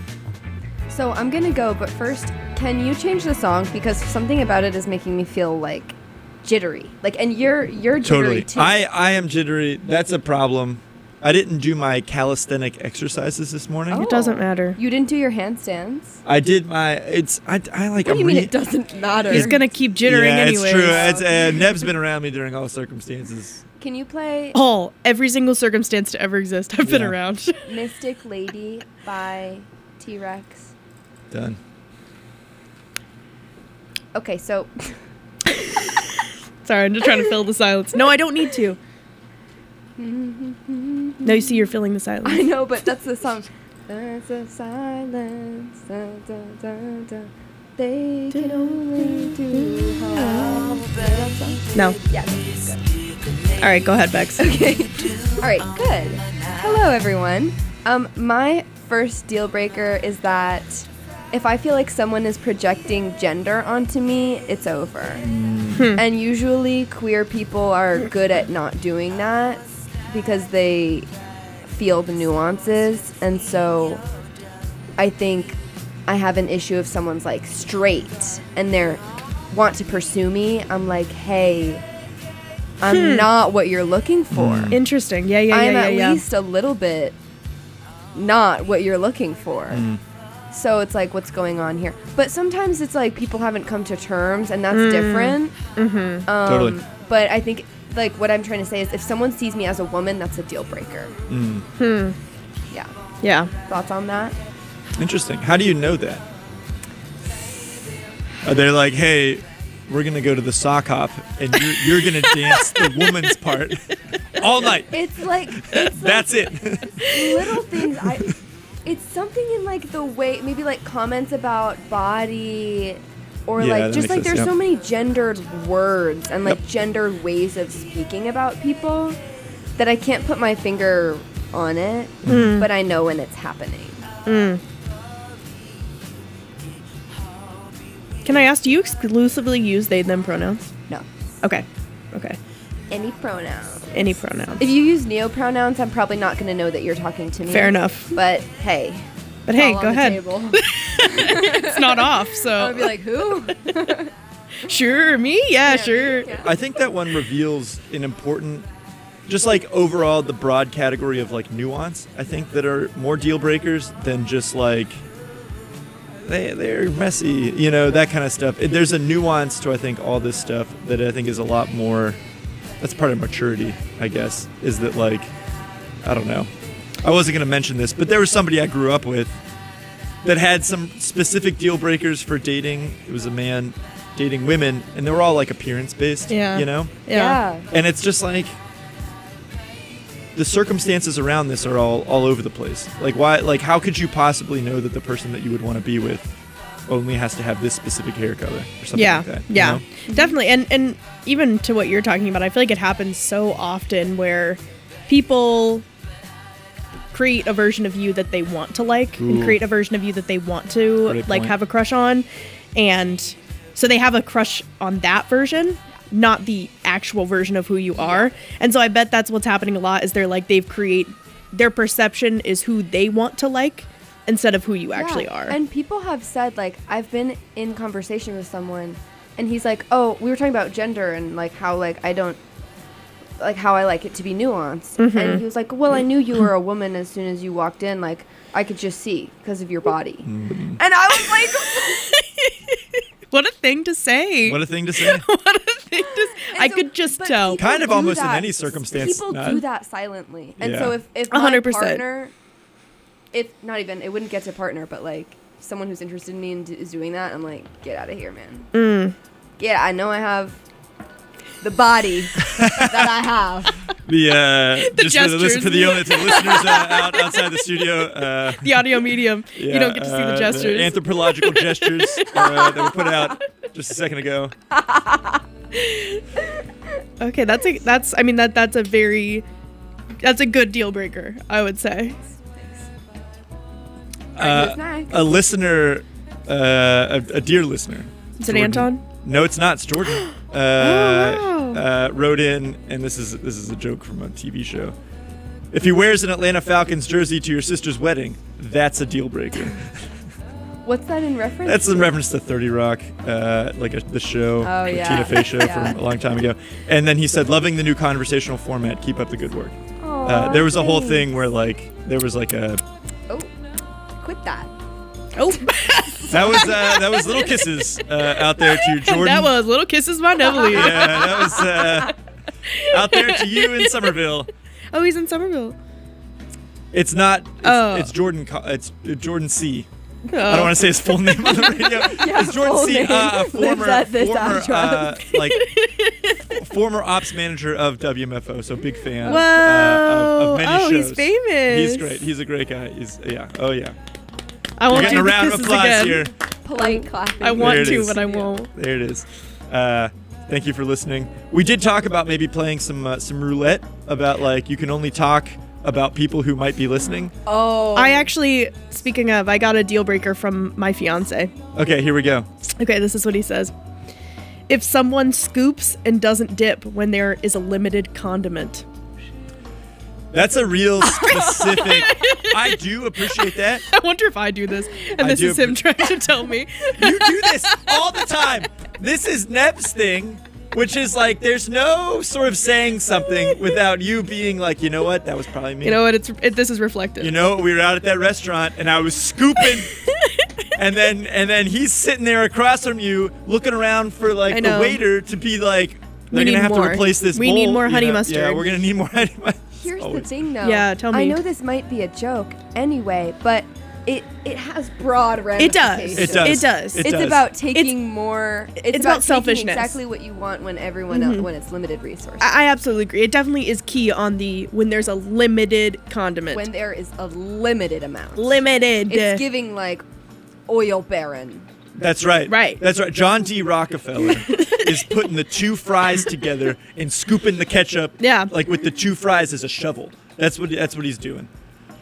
S4: So I'm gonna go, but first, can you change the song because something about it is making me feel like jittery. Like, and you're you're jittery
S1: Totally.
S4: too.
S1: I, I am jittery. That's a problem. I didn't do my calisthenic exercises this morning.
S4: Oh.
S3: It doesn't matter.
S4: You didn't do your handstands.
S1: I did my, it's, I, I like,
S4: What do
S1: I'm
S4: you mean
S1: re-
S4: it doesn't matter?
S3: He's gonna keep jittering
S1: yeah,
S3: anyways.
S1: it's true. It's, uh, Neb's been around me during all circumstances.
S4: Can you play
S3: All, every single circumstance to ever exist, I've been
S1: Yeah.
S3: around.
S4: Mystic Lady by T-Rex?
S1: Done.
S4: Okay, so
S3: Sorry, I'm just trying to fill the silence. No, I don't need to. No, you see, you're filling the silence.
S4: I know, but that's the song. There's a silence. Da, da, da, da. They can only do how. That song?
S3: No.
S4: Yeah, that's good.
S3: All right, go ahead, Bex.
S4: Okay. All right, good. Hello, everyone. Um, my first deal breaker is that if I feel like someone is projecting gender onto me, it's over. And usually queer people are good at not doing that because they feel the nuances. And so I think I have an issue if someone's like straight and they're want to pursue me. I'm like, hey, I'm not what you're looking for.
S1: Hmm.
S3: Interesting. Yeah, yeah, yeah,
S4: I'm
S3: yeah,
S4: at
S3: yeah.
S4: least a little bit not what you're looking for.
S1: Mm.
S4: So it's like, what's going on here? But sometimes it's like people haven't come to terms, and that's
S3: Mm.
S4: different.
S3: Mm-hmm.
S4: Um,
S1: Totally.
S4: But I think, like, what I'm trying to say is if someone sees me as a woman, that's a deal breaker.
S1: Mm.
S3: Hmm.
S4: Yeah.
S3: Yeah.
S4: Thoughts on that?
S1: Interesting. How do you know that? Are they like, hey, we're gonna go to the sock hop and you're, you're gonna dance the woman's part all night?
S4: It's like, it's
S1: That's
S4: like
S1: it.
S4: little things. I. It's something in like the way, maybe like comments about body, or
S1: Yeah,
S4: like
S1: that
S4: just
S1: makes
S4: like
S1: sense,
S4: there's
S1: yeah.
S4: so many gendered words and like
S1: Yep.
S4: gendered ways of speaking about people that I can't put my finger on it,
S3: Mm.
S4: but I know when it's happening.
S3: Mm. Can I ask, do you exclusively use they, them pronouns?
S4: No,
S3: Okay. Okay.
S4: any pronoun.
S3: Any pronouns.
S4: If you use neopronouns, I'm probably not going to know that you're talking to me.
S3: Fair enough.
S4: But hey,
S3: But hey,
S4: all
S3: go
S4: on the
S3: ahead.
S4: table.
S3: It's not off, so.
S4: I would be like, who?
S3: Sure, me? Yeah,
S4: Yeah,
S3: sure.
S4: yeah.
S1: I think that one reveals an important, just like overall the broad category of like nuance. I think that are more deal breakers than just like they they're messy, you know, that kind of stuff. It- There's a nuance to I think all this stuff that I think is a lot more. That's part of maturity, I guess. Is that like I don't know. I wasn't gonna mention this, but there was somebody I grew up with that had some specific deal breakers for dating. It was a man dating women, and they were all like appearance based.
S3: Yeah.
S1: You know.
S3: Yeah.
S1: And it's just like the circumstances around this are all all over the place. Like why? Like how could you possibly know that the person that you would want to be with only has to have this specific hair color or something
S3: Yeah.
S1: like that? you
S3: Yeah.
S1: know?
S3: Definitely. And and even to what you're talking about, I feel like it happens so often where people create a version of you that they want to like and
S1: Ooh.
S3: create a version of you that they want to
S1: Great
S3: like
S1: point.
S3: have a crush on, and so they have a crush on that version, not the actual version of who you are. And so I bet that's what's happening a lot is they're like they've create their perception is who they want to like instead of who you actually
S4: Yeah.
S3: are.
S4: And people have said, like, I've been in conversation with someone, and he's like, oh, we were talking about gender and, like, how, like, I don't, like, how I like it to be nuanced.
S3: Mm-hmm.
S4: And he was like, well, I knew you were a woman as soon as you walked in. Like, I could just see because of your body.
S1: Mm-hmm.
S4: And I was like,
S3: What a thing to say.
S1: What a thing to say.
S3: What a thing to say. I
S4: so-
S3: could just
S4: but
S3: tell.
S4: people
S1: Kind of
S4: do
S1: almost in
S4: that-
S1: any circumstance,
S4: People
S1: not-
S4: do that silently. And
S1: Yeah.
S4: so if, if
S3: A
S4: my
S3: hundred percent.
S4: partner, if not even, it wouldn't get to partner, but like someone who's interested in me and d- is doing that, I'm like, get out of here, man.
S3: Mm.
S4: Yeah, I know I have the body that I have.
S1: The, uh,
S3: The
S1: just for the, listen,
S3: gestures.
S1: for the, only- to the listeners uh, out, outside the studio, uh,
S3: The audio medium.
S1: yeah,
S3: you don't get to see
S1: uh,
S3: the gestures.
S1: anthropological gestures uh, that we put out just a second ago.
S3: Okay, that's a that's I mean that that's a very that's a good deal breaker, I would say.
S1: Uh,
S4: who's next?
S1: a listener, uh, a, a dear listener.
S3: Is it
S1: Jordan.
S3: Anton?
S1: No, it's not. It's Jordan. Uh,
S3: Oh, wow.
S1: uh, wrote in, and this is this is a joke from a T V show. If he wears an Atlanta Falcons jersey to your sister's wedding, that's a deal breaker.
S4: What's that in reference?
S1: That's in
S4: to?
S1: reference to thirty Rock, uh, like a, the show,
S4: Oh,
S1: the
S4: yeah.
S1: Tina Fey show
S4: Yeah.
S1: from a long time ago. And then he said, "Loving the new conversational format. Keep up the good work."
S4: Aw,
S1: Uh, there was a whole
S4: thanks.
S1: thing where like there was like a
S4: Oh, quit that.
S3: Oh,
S1: that was uh, that was little kisses uh, out there to Jordan.
S3: that was Little Kisses by Neville.
S1: Yeah, that was uh, out there to you in Somerville.
S3: Oh, he's in Somerville.
S1: It's not. It's,
S3: Oh.
S1: it's Jordan. Co- It's uh, Jordan C.
S3: Oh.
S1: I don't want to say his full name on the radio. it's Jordan
S4: full
S1: C.
S4: name.
S1: Uh, a
S4: Lives
S1: former,
S4: at this
S1: former,
S4: address.
S1: uh, like former ops manager of W M F O. So big fan.
S3: Whoa.
S1: Uh, of, of many
S3: oh,
S1: shows.
S3: he's famous.
S1: He's great. He's a great guy. He's yeah. Oh yeah.
S3: I
S1: You're
S3: won't
S1: getting
S3: do
S1: a
S3: the
S1: round of
S3: kisses
S1: applause
S3: again.
S1: here.
S4: Polite clapping.
S3: I want
S1: There it
S3: to,
S1: is.
S3: but I won't.
S1: There it is. Uh, thank you for listening. We did talk about maybe playing some uh, some roulette about like you can only talk about people who might be listening.
S4: Oh.
S3: I actually, speaking of, I got a deal breaker from my fiance.
S1: Okay, here we go.
S3: Okay, this is what he says. If someone scoops and doesn't dip when there is a limited condiment.
S1: That's a real specific. I do appreciate that.
S3: I wonder if I do this. And
S1: I
S3: this
S1: do
S3: is him
S1: appre-
S3: trying to tell me.
S1: You do this all the time. This is Neb's thing, which is like there's no sort of saying something without you being like, you know what, that was probably me.
S3: You know what? It's it, this is reflective.
S1: You know, we were out at that restaurant and I was scooping, and then and then he's sitting there across from you, looking around for
S3: I
S1: like the
S3: know.
S1: waiter to be like,
S3: We
S1: they're
S3: need
S1: gonna have
S3: more.
S1: to replace this.
S3: We
S1: bowl,
S3: need more
S1: you
S3: honey
S1: know?
S3: mustard.
S1: Yeah, we're gonna need more honey mustard.
S4: Here's the
S1: Always.
S4: thing, though.
S3: Yeah, tell
S4: I
S3: me.
S4: know this might be a joke anyway, but it it has broad
S3: It
S4: ramifications.
S3: does.
S1: It does.
S3: It does.
S1: It
S4: It's
S1: does.
S4: about taking more. It's,
S3: it's
S4: about,
S3: about selfishness.
S4: taking exactly what you want when everyone else, when it's limited resources.
S3: I, I absolutely agree. It definitely is key on the when there's a limited condiment.
S4: when there is a limited amount.
S3: limited.
S4: It's giving like oil baron.
S1: That's right.
S3: Right.
S1: That's right. John D. Rockefeller is putting the two fries together and scooping the ketchup.
S3: Yeah.
S1: Like with the two fries as a shovel. That's what that's what he's doing.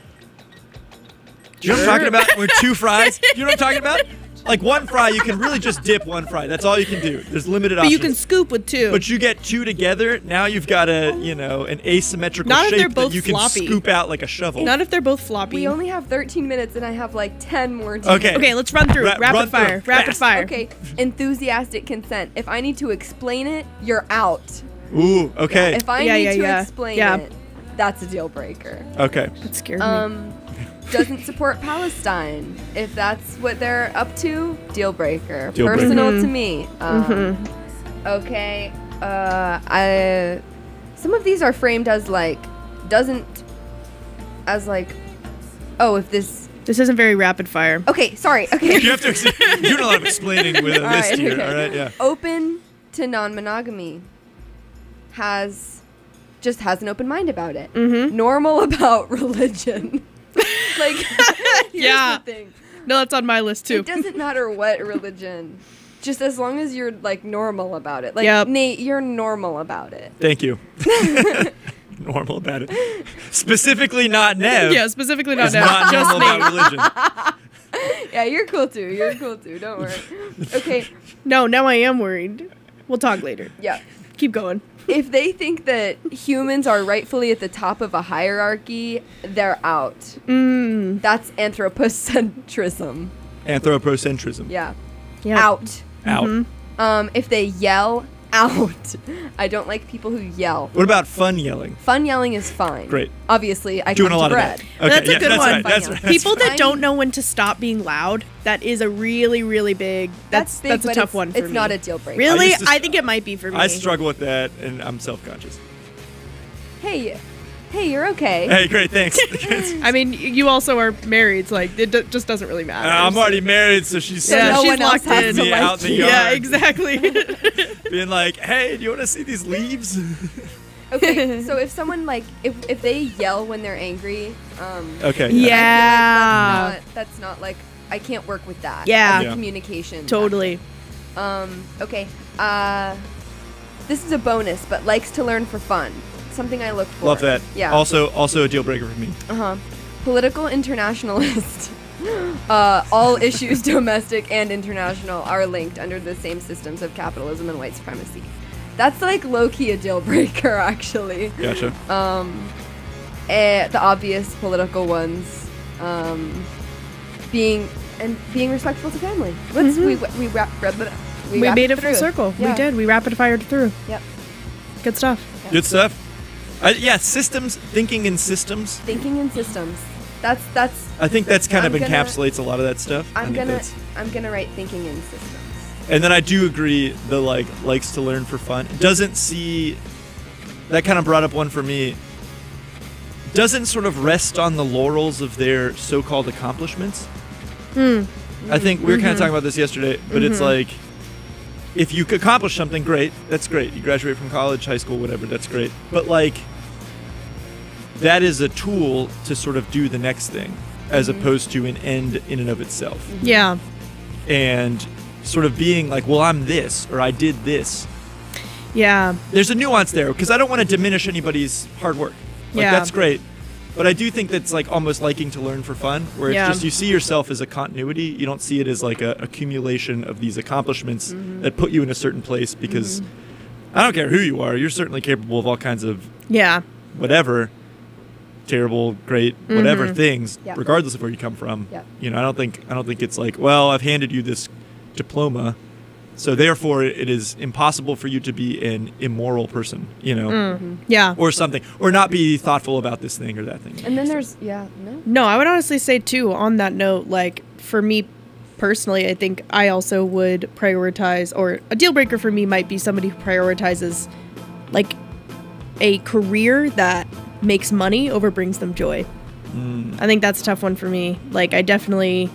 S1: Do you know what I'm talking about? With two fries. Do you know what I'm talking about? Like one fry, you can really just dip one fry. That's all you can do. There's limited
S3: but
S1: options.
S3: you can scoop with two.
S1: But you get two together. Now you've got a you know an asymmetrical
S3: Not if
S1: shape
S3: they're both
S1: that you can
S3: floppy.
S1: scoop out like a shovel.
S3: Not if they're both floppy.
S4: We only have thirteen minutes, and I have like ten more. To
S1: Okay.
S3: Okay, let's run through.
S1: Ra-
S3: Rapid
S1: run through.
S3: fire. Rapid
S1: Fast.
S3: fire.
S4: Okay, enthusiastic consent. If I need to explain it, you're out.
S1: Ooh. Okay.
S4: If I
S3: Yeah,
S4: need
S3: yeah,
S4: to
S3: yeah.
S4: explain
S3: Yeah.
S4: it, that's a deal breaker.
S1: Okay.
S3: That scared me.
S4: Um, doesn't support Palestine. If that's what they're up to, deal breaker.
S1: Deal breaker.
S4: Personal
S3: Mhm.
S4: to me. Um, Okay. Uh, I. Some of these are framed as like, doesn't, as like, oh, if this
S3: This isn't very rapid fire.
S4: Okay, sorry. Okay.
S1: You have to. You're doing a lot of explaining with a
S4: All
S1: list
S4: right,
S1: here.
S4: okay.
S1: All right, yeah.
S4: Open to non-monogamy has just has an open mind about it.
S3: Mm-hmm.
S4: Normal about religion. Like, here's
S3: Yeah.
S4: the thing.
S3: No, that's on my list too.
S4: It doesn't matter what religion. Just as long as you're like normal about it. Like
S3: Yep.
S4: Nate, you're normal about it.
S1: Thank you. Normal about it. Specifically, not Nev.
S3: Yeah, specifically not
S1: is
S3: now.
S1: not
S3: Just
S1: normal
S3: me.
S1: about religion.
S4: Yeah, you're cool too. You're cool too. Don't worry. Okay.
S3: No, now I am worried. We'll talk later.
S4: Yeah.
S3: Keep going.
S4: If they think that humans are rightfully at the top of a hierarchy, they're out.
S3: Mm.
S4: That's anthropocentrism.
S1: Anthropocentrism.
S4: Yeah.
S3: Yeah.
S4: Out.
S1: Out.
S3: Mhm.
S4: Um, if they yell, out. I don't like people who yell.
S1: What about fun yelling?
S4: Fun yelling is fine.
S1: Great.
S4: Obviously, I
S1: Doing
S4: come
S1: a lot
S4: to
S1: of
S4: bread.
S1: that. Okay,
S3: That's a
S1: yeah,
S3: good
S1: that's
S3: one.
S1: Right, that's
S4: Fun
S1: right.
S4: yelling.
S3: People that
S4: fine.
S3: don't know when to stop being loud, that is a really, really big. That's
S4: big,
S3: that's, a
S4: but
S3: tough
S4: it's,
S3: one for
S4: It's
S3: me.
S4: not a deal breaker.
S3: Really,
S1: I used to
S3: I,
S1: s-
S3: think it might be for me.
S1: I struggle with that, and I'm self-conscious.
S4: Hey, hey, you're okay.
S1: Hey, great, thanks.
S3: I mean, y- you also are married, so like it d- just doesn't really matter.
S1: Uh, I'm already married, so she's
S4: So
S3: Yeah,
S4: no
S3: she's
S4: one else
S3: locked
S4: has
S3: in.
S4: to
S1: me out
S4: like
S1: in the
S4: you.
S1: yard.
S3: Yeah, exactly.
S1: being like, "Hey, do you want to see these leaves?"
S4: Okay, so if someone like if if they yell when they're angry, um,
S1: Okay.
S3: Yeah.
S4: I feel like that's not that's not like I can't work with that.
S3: Yeah.
S4: as a
S1: Yeah.
S4: communication.
S3: Totally.
S4: Um, okay. Uh, this is a bonus, but likes to learn for fun. Something I look for.
S1: Love that.
S4: Yeah.
S1: Also, also a deal breaker for me.
S4: Uh huh. Political internationalist. uh, all issues, domestic and international, are linked under the same systems of capitalism and white supremacy. That's like low key a deal breaker, actually.
S1: Gotcha.
S4: Um, eh, the obvious political ones, um, being and being respectful to family. Let's we we wrap we,
S3: We,
S4: wrapped
S3: made
S4: it
S3: it full
S4: through.
S3: circle.
S4: Yeah.
S3: We did. We rapid fired through.
S4: Yep.
S3: Good stuff.
S1: Good stuff. Uh, yeah, systems. Thinking in systems.
S4: Thinking in systems. That's that's.
S1: I think that's kind
S4: I'm
S1: of
S4: gonna-
S1: encapsulates a lot of that stuff. I
S4: I'm
S1: think
S4: gonna
S1: that's-
S4: I'm gonna write thinking in systems.
S1: And then I do agree. The like likes to learn for fun. Doesn't see. That kind of brought up one for me. Doesn't sort of rest on the laurels of their so-called accomplishments.
S3: Hmm.
S1: I think we were kind of talking about this yesterday, but it's like, if you could accomplish something, great. That's great. You graduate from college, high school, whatever. That's great. But like, that is a tool to sort of do the next thing, as opposed to an end in and of itself.
S3: Yeah.
S1: And sort of being like, well, I'm this, or I did this.
S3: Yeah.
S1: There's a nuance there, because I don't want to diminish anybody's hard work. Like,
S3: Yeah.
S1: that's great. But I do think that's like almost liking to learn for fun, where it's
S3: Yeah.
S1: just you see yourself as a continuity. You don't see it as like a accumulation of these accomplishments
S3: Mm-hmm.
S1: that put you in a certain place, because I don't care who you are, you're certainly capable of all kinds of
S3: Yeah.
S1: whatever, terrible, great, whatever
S3: Mhm.
S1: things,
S4: Yeah.
S1: regardless of where you come from.
S4: Yeah.
S1: You know, I don't think I don't think it's like, well, I've handed you this diploma, so therefore it is impossible for you to be an immoral person, you know,
S3: Mm. Yeah.
S1: or something, or not be thoughtful about this thing or that thing.
S4: And then there's yeah no.
S3: No, I would honestly say too, on that note, like for me personally, I think I also would prioritize, or a deal breaker for me might be somebody who prioritizes like a career that makes money over brings them joy. I think that's a tough one for me. Like I definitely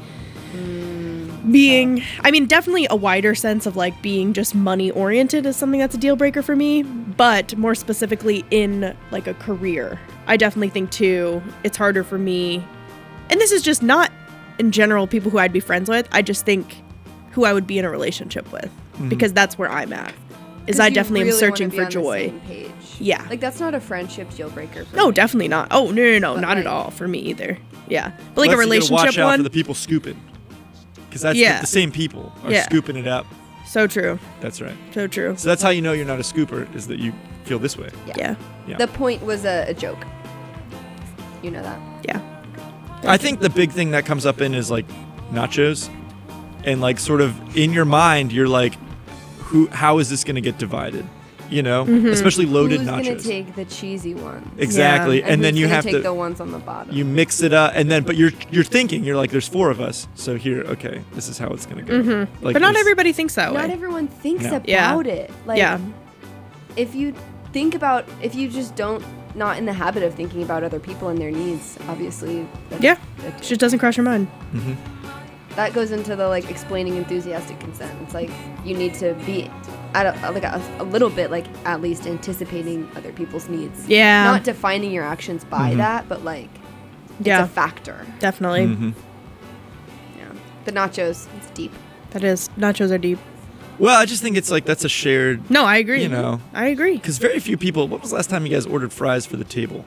S3: being, I mean, definitely a wider sense of like being just money oriented is something that's a deal breaker for me, but more specifically in like a career. I definitely think too, it's harder for me. And this is just not in general people who I'd be friends with. I just think who I would be in a relationship with, because that's where I'm at. Is
S4: 'Cause
S3: I
S4: you
S3: definitely
S4: really
S3: am searching
S4: wanna be
S3: for
S4: on the
S3: joy.
S4: same page.
S3: Yeah.
S4: Like that's not a friendship deal breaker. For
S3: No,
S4: me.
S3: definitely not. Oh, no, no, no,
S4: But,
S3: not at
S4: like-
S3: all for me either. Yeah. But like
S1: Plus,
S3: a
S1: you gotta
S3: relationship
S1: watch out
S3: one.
S1: for the people scooping, because that's
S3: Yeah.
S1: the, the same people are
S3: Yeah.
S1: scooping it up.
S3: So true.
S1: That's right.
S3: So true.
S1: So that's how you know you're not a scooper, is that you feel this way.
S4: Yeah.
S3: Yeah.
S1: Yeah.
S4: The point was a, a joke. You know that.
S3: Yeah.
S1: I think the big thing that comes up in is like nachos, and like sort of in your mind, you're like, who? How is this going to get divided? You know, especially loaded
S4: Who's gonna
S1: nachos.
S4: take the cheesy ones?
S1: Exactly,
S3: Yeah.
S1: and, then
S4: who's
S1: you
S4: gonna
S1: have
S4: take
S1: to
S4: the ones on the bottom.
S1: you mix it up, and then but you're you're thinking you're like, there's four of us, so here, okay, this is how it's going to go. Like
S3: But not
S1: this-
S3: everybody thinks that
S4: Not
S3: way.
S4: everyone thinks
S1: No.
S4: about
S3: Yeah.
S4: it. Like,
S3: Yeah.
S4: if you think about if you just don't not in the habit of thinking about other people and their needs. Obviously, that,
S3: Yeah.
S4: that,
S3: It just doesn't cross your mind.
S1: Mm-hmm.
S4: that goes into the like explaining enthusiastic consent. It's like you need to be at a, like a, a little bit like at least anticipating other people's needs.
S3: Yeah.
S4: Not defining your actions by
S1: Mhm.
S4: that, but like it's
S3: Yeah.
S4: a factor.
S3: Definitely.
S1: Mm-hmm.
S4: Yeah. The nachos, it's deep.
S3: That is. Nachos are deep.
S1: Well, I just think it's like that's a shared.
S3: No, I agree.
S1: You know.
S3: I agree.
S1: Because very few people. What was the last time you guys ordered fries for the table?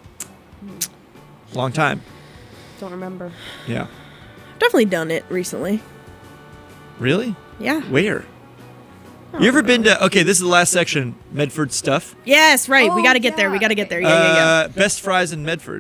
S1: Long time.
S4: Don't remember.
S1: Yeah.
S3: Definitely done it recently.
S1: Really?
S3: Yeah.
S1: Where?
S3: I
S1: You ever
S3: don't
S1: been
S3: know.
S1: to? Okay, this is the last section. Medford stuff.
S3: Yes, right. we
S4: Oh,
S3: got to get there. We
S4: yeah.
S3: got to get there. Yeah, yeah, yeah.
S1: Uh, best fries in Medford.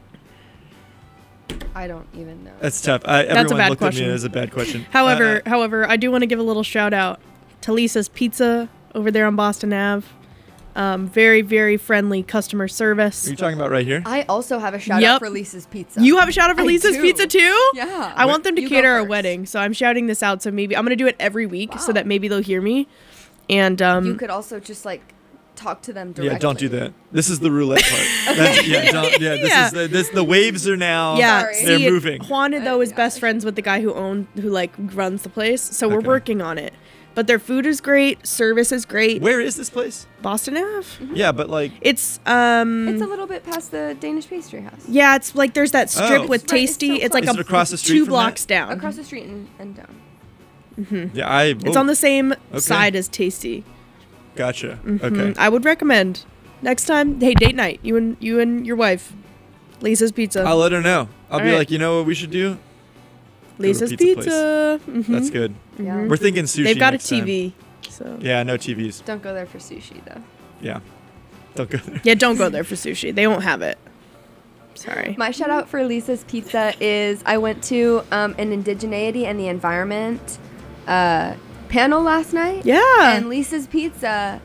S4: I don't even know.
S1: That's tough. I,
S3: That's a
S1: everyone
S3: bad
S1: looked
S3: question.
S1: at me as a bad question.
S3: However,
S1: Uh,
S3: however, I do want to give a little shout out to Lisa's Pizza over there on Boston Ave. Um, very, very friendly customer
S1: are
S3: service.
S1: you talking about right here?
S4: I also have a shout
S3: Yep.
S4: out for Lisa's Pizza.
S3: You have a shout out for
S4: I
S3: Lisa's
S4: do.
S3: Pizza too?
S4: Yeah.
S3: I want them to
S4: You go
S3: cater our
S4: first.
S3: wedding, so I'm shouting this out. So maybe I'm gonna do it every week, so
S4: Wow.
S3: that maybe they'll hear me. And um,
S4: You could also just like talk to them directly.
S1: Yeah, don't do that. This is the roulette part. That's, yeah, don't, yeah. This
S3: Yeah.
S1: is the, this. The waves are now.
S3: yeah,
S4: Sorry.
S1: they're
S3: see,
S1: moving.
S3: Juan though is
S4: Oh,
S3: best
S4: gosh.
S3: friends with the guy who owned, who like runs the place. So we're
S1: Okay.
S3: working on it. But their food is great, service is great.
S1: Where is this place?
S3: Boston Ave.
S1: Yeah, but like.
S3: It's um.
S4: It's a little bit past the Danish pastry house.
S3: yeah, it's like there's that strip
S1: Oh.
S3: with
S4: It's right- it's
S3: Tasty.
S4: so
S3: It's like
S1: close.
S3: a
S1: Is it across the street
S3: two
S1: from
S3: blocks
S1: that?
S3: down.
S4: Across the street and, and down.
S1: Yeah, I.
S3: It's on the same
S1: Okay.
S3: side as Tasty.
S1: Gotcha.
S3: Mhm.
S1: Okay.
S3: I would recommend next time. Hey, date night. You and you and your wife. Lisa's Pizza.
S1: I'll let her know. I'll
S3: All
S1: be
S3: right.
S1: like, you know what we should do?
S3: Lisa's
S1: pizza
S3: Pizza.
S1: place.
S3: Mhm.
S1: That's good.
S4: Yeah.
S3: Mhm.
S1: We're thinking sushi.
S3: They've got a
S1: next time.
S3: T V. So
S1: Yeah, no T Vs.
S4: Don't go there for sushi though.
S1: Yeah. Don't go there.
S3: yeah, don't go there for sushi. They won't have it. Sorry.
S4: My shout out for Lisa's Pizza is I went to um, an indigeneity and the environment uh, panel last night.
S3: Yeah.
S4: And Lisa's Pizza,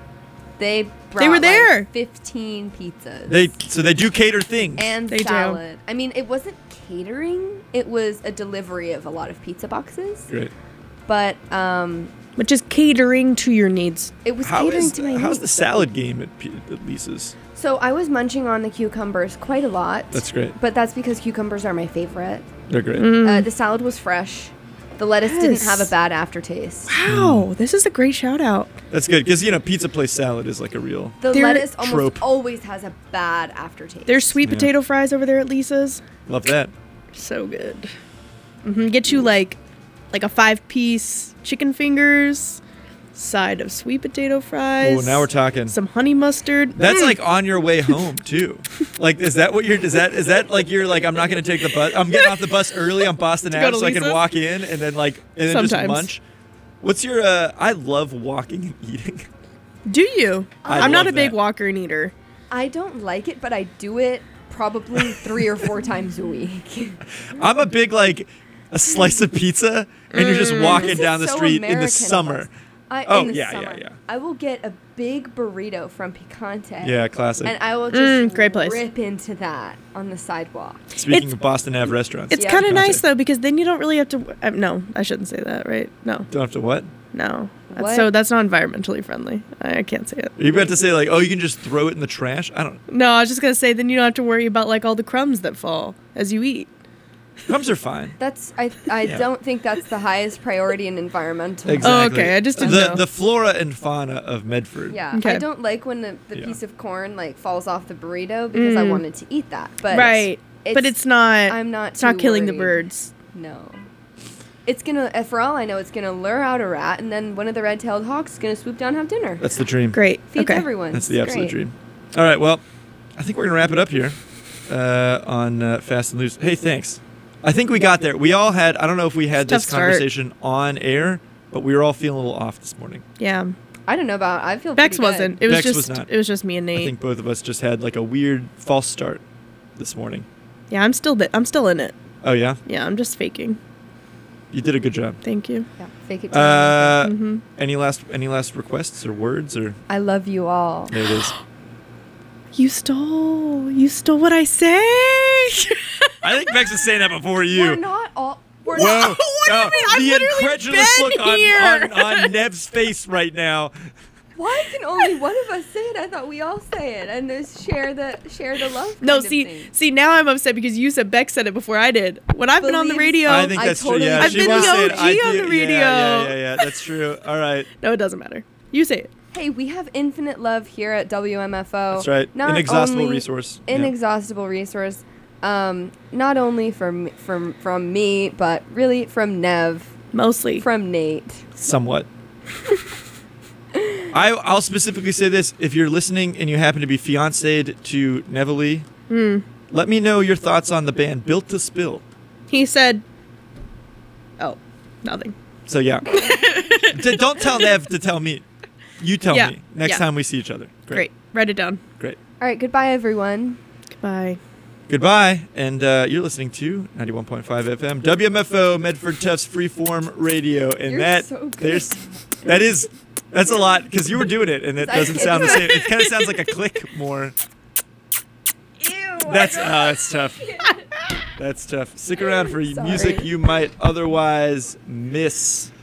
S4: they brought
S3: They were
S4: like,
S3: there.
S4: fifteen pizzas.
S1: They so they do cater things.
S4: and
S3: They do.
S4: salad. I mean, it wasn't catering. It was a delivery of a lot of pizza boxes.
S1: Great.
S4: But um,
S3: Which is catering to your needs.
S4: it was
S1: How
S4: catering
S1: is
S4: to my
S1: how's the
S4: needs.
S1: salad game at, P- at Lisa's?
S4: So I was munching on the cucumbers quite a lot.
S1: That's great.
S4: But that's because cucumbers are my favorite.
S1: They're great.
S3: Mm.
S4: Uh, the salad was fresh. The lettuce didn't have a
S3: Yes.
S4: bad aftertaste.
S3: Wow, this is a great shout out.
S1: That's good because you know pizza place salad is like a real.
S4: The
S3: They're-
S4: lettuce almost
S1: Trope.
S4: always has a bad aftertaste.
S3: There's sweet
S1: Yeah.
S3: potato fries over there at Lisa's.
S1: Love that.
S3: So good. hmm Get you like, like a five piece chicken fingers, side of sweet potato fries.
S1: Oh, now we're talking.
S3: Some honey mustard.
S1: That's
S3: Mm.
S1: like on your way home too. Like, is that what you're? Is that is that like you're like I'm not gonna take the bus. I'm getting off the bus early on Boston
S3: To go
S1: Ave
S3: to
S1: so I can
S3: Lisa's?
S1: walk in and then like and then just
S3: Sometimes.
S1: munch. What's your? uh I love walking and eating.
S3: Do you?
S1: I
S3: I'm not
S1: love
S3: a big
S1: that.
S3: walker and eater.
S4: I don't like it, but I do it probably three or four times a week.
S1: I'm a big like a slice of pizza and you're just walking
S4: This is
S1: down the
S4: so
S1: street in
S4: American
S1: the
S4: of
S1: summer.
S4: us. I,
S1: Oh,
S4: in the
S1: yeah, yeah,
S4: summer,
S1: yeah.
S4: I will get a big burrito from Picante.
S1: Yeah, classic.
S4: And I will just
S3: Mm, great place.
S4: rip into that on the sidewalk.
S1: Speaking
S3: It's-
S1: of Boston Ave restaurants,
S3: It's
S4: Yeah.
S3: kind of
S1: Conte.
S3: nice though because then you don't really have to. Uh, no, I shouldn't say that, right? No,
S1: don't have to what?
S3: no. That's
S4: What?
S3: so that's not environmentally friendly. I, I can't say it.
S1: Are you about to say like, oh, you can just throw it in the trash? I don't.
S3: No, I was just gonna say then you don't have to worry about like all the crumbs that fall as you eat.
S1: Crumbs are fine.
S4: That's I I
S1: Yeah.
S4: don't think that's the highest priority in environmental.
S1: Exactly.
S3: okay, I just didn't
S1: the
S3: know.
S1: the flora and fauna of Medford.
S4: Yeah,
S3: Okay.
S4: I don't like when the, the
S1: Yeah.
S4: piece of corn like falls off the burrito because I
S3: Mm.
S4: wanted to eat that. But
S3: right, but it's not.
S4: I'm not.
S3: It's not
S4: too
S3: killing the
S4: worried.
S3: birds.
S4: No. It's gonna, uh, for all I know, it's gonna lure out a rat, and then one of the red-tailed hawks is gonna swoop down and have dinner.
S1: That's the dream.
S3: Great.
S4: Feeds
S3: okay.
S4: everyone.
S1: That's the
S4: It's
S1: absolute
S4: great.
S1: dream. All right, well, I think we're gonna wrap it up here uh, on uh, Fast and Loose. Hey, thanks. I think we got there. We all had. I don't know if we had
S3: It's a
S1: this
S3: tough start.
S1: conversation on air, but we were all feeling a little off this morning.
S3: Yeah.
S4: I don't know about. I feel.
S3: Bex
S4: pretty good.
S3: wasn't. It was
S1: Bex
S3: just.
S1: was not.
S3: It was just me and
S1: I
S3: Nate.
S1: think both of us just had like a weird false start this morning.
S3: Yeah, I'm still. Th- I'm still in it.
S1: Oh yeah,
S3: Yeah, I'm just faking.
S1: you did a good job.
S3: Thank you.
S4: Yeah, fake it. till
S1: Uh,
S4: you make it.
S3: hmm
S1: any last any last requests or words or
S4: I love you all.
S1: there it is.
S3: You stole. You stole what I say.
S1: I think Bex is saying that before
S4: We're
S1: you.
S4: not all. We're
S1: Whoa!
S4: not.
S3: What do you
S1: Oh,
S3: mean? I've
S1: the
S3: literally
S1: incredulous
S3: been
S1: look on,
S3: here.
S1: on, on Nev's face right now.
S4: Why can only one of us say it? I thought we all say it and just share the share the love.
S3: No,
S4: kind of
S3: see,
S4: thing.
S3: see, now I'm upset because you said Beck said it before I did. When I've been on the
S4: Believes-
S3: radio,
S1: I think
S4: I
S1: that's
S4: totally
S1: true. Yeah,
S4: I've
S1: she
S3: been
S1: was
S3: the
S1: saying,
S3: O G
S1: I
S3: on
S1: do-
S3: the radio.
S1: Yeah, yeah, yeah, yeah. That's true. All right.
S3: no, it doesn't matter. You say it.
S4: Hey, we have infinite love here at W M F O.
S1: That's right.
S4: Not
S1: Inexhaustible
S4: only-
S1: resource. Yeah.
S4: Inexhaustible resource. Um, not only from from from me, but really from Nev,
S3: Mostly.
S4: from Nate.
S1: Somewhat. I, I'll specifically say this. If you're listening and you happen to be fiancéed to Neville,
S3: Hmm.
S1: let me know your thoughts on the band Built to Spill.
S3: He said, "Oh, nothing."
S1: So, yeah. D- don't tell Nev to tell me. You tell
S3: Yeah,
S1: me next
S3: yeah.
S1: time we see each other.
S3: Great. Write it down.
S1: Great.
S4: All right, goodbye, everyone.
S3: Goodbye.
S1: Goodbye. And uh, you're listening to ninety-one point five F M, W M F O, Medford Tufts Freeform Radio. And
S4: You're
S1: that,
S4: so good.
S1: there's, that is, that's a lot because you were doing it and it
S4: I
S1: doesn't
S4: did.
S1: sound the same. It kind of sounds like a click more.
S4: Ew.
S1: That's, uh, that's tough. That's tough. Stick around for
S4: Sorry.
S1: music you might otherwise miss.